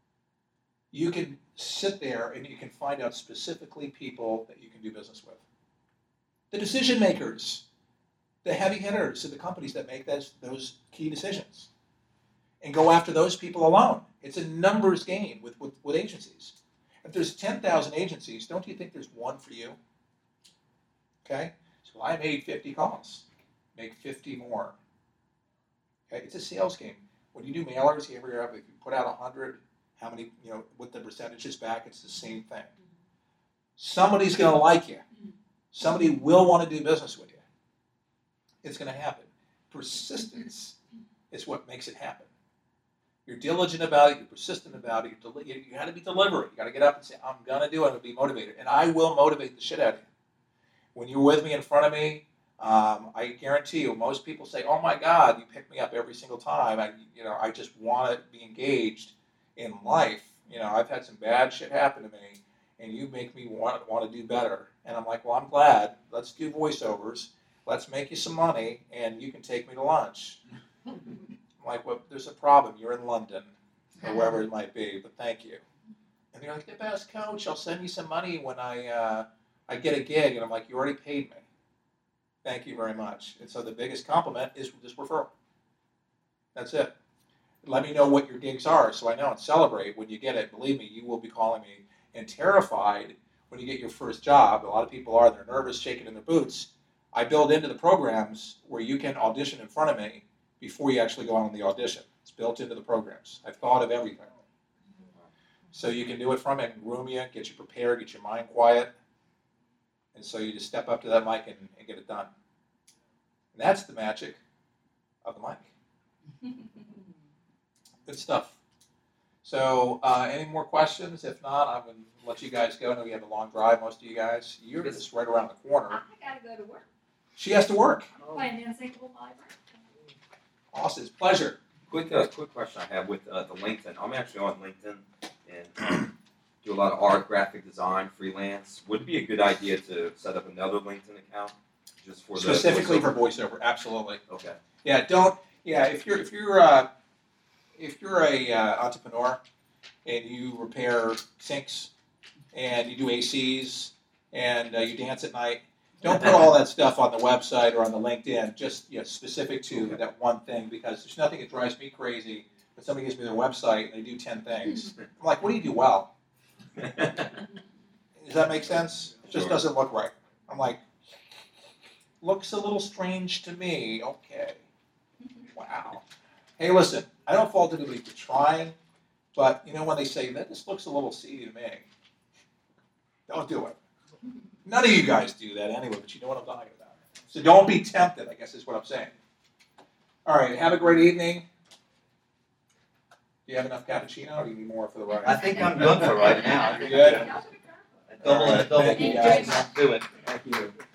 You can sit there and you can find out specifically people that you can do business with. The decision makers, the heavy hitters of the companies that make those, those key decisions. And go after those people alone. It's a numbers game with, with, with agencies. If there's ten thousand agencies, don't you think there's one for you? Okay? So I made fifty calls. Make fifty more. Okay? It's a sales game. When you do mailers, you ever have, if you put out one hundred, how many, you know, with the percentages back, it's the same thing. Somebody's going to like you. Somebody will want to do business with you. It's going to happen. Persistence is what makes it happen. You're diligent about it. You're persistent about it. You're deli- you got to be deliberate. You got to get up and say, I'm going to do it. I'm going to be motivated. And I will motivate the shit out of you. When you're with me in front of me, um, I guarantee you, most people say, oh my God, you pick me up every single time. I, you know, I just want to be engaged in life. You know, I've had some bad shit happen to me, and you make me want, want to do better. And I'm like, well, I'm glad. Let's do voiceovers. Let's make you some money, and you can take me to lunch. I'm like, well, there's a problem. You're in London, or wherever it might be, but thank you. And they're like, the best coach. I'll send you some money when I uh, I get a gig. And I'm like, you already paid me. Thank you very much. And so the biggest compliment is this referral. That's it. Let me know what your gigs are so I know and celebrate when you get it. Believe me, you will be calling me and terrified when you get your first job. A lot of people are. They're nervous, shaking in their boots. I build into the programs where you can audition in front of me before you actually go on the audition. It's built into the programs. I've thought of everything. So you can do it from it and groom you, get you prepared, get your mind quiet. And so you just step up to that mic and, and get it done. And that's the magic of the mic. Good stuff. So uh, any more questions? If not, I'm going to let you guys go. I know you have a long drive, most of you guys. You're just right around the corner. I gotta go to work. She has to work. Playing in Saint Paul Library. Awesome. It's a pleasure. Quick, uh, quick question I have with uh, the LinkedIn. I'm actually on LinkedIn and um, do a lot of art, graphic design, freelance. Would it be a good idea to set up another LinkedIn account just for the Specifically for voiceover? voiceover, absolutely. Okay. Yeah, don't. Yeah, if you're if you're uh, if you're a uh, entrepreneur and you repair sinks and you do A Cs and uh, you dance at night, don't put all that stuff on the website or on the LinkedIn. Just you know, specific to Okay. that one thing, because there's nothing that drives me crazy when somebody gives me their website and they do ten things. I'm like, what do you do well? Does that make sense? It just Sure. doesn't look right. I'm like, looks a little strange to me. Okay. Wow. Hey, listen, I don't fault anybody for trying, but you know when they say that this looks a little seedy to me, don't do it. None of you guys do that anyway, but you know what I'm talking about. So don't be tempted, I guess is what I'm saying. All right, have a great evening. Do you have enough cappuccino or do you need more for the ride? I think I'm good for right now. You're good? Double, All right, double. thank you, guys. Do it. Thank you.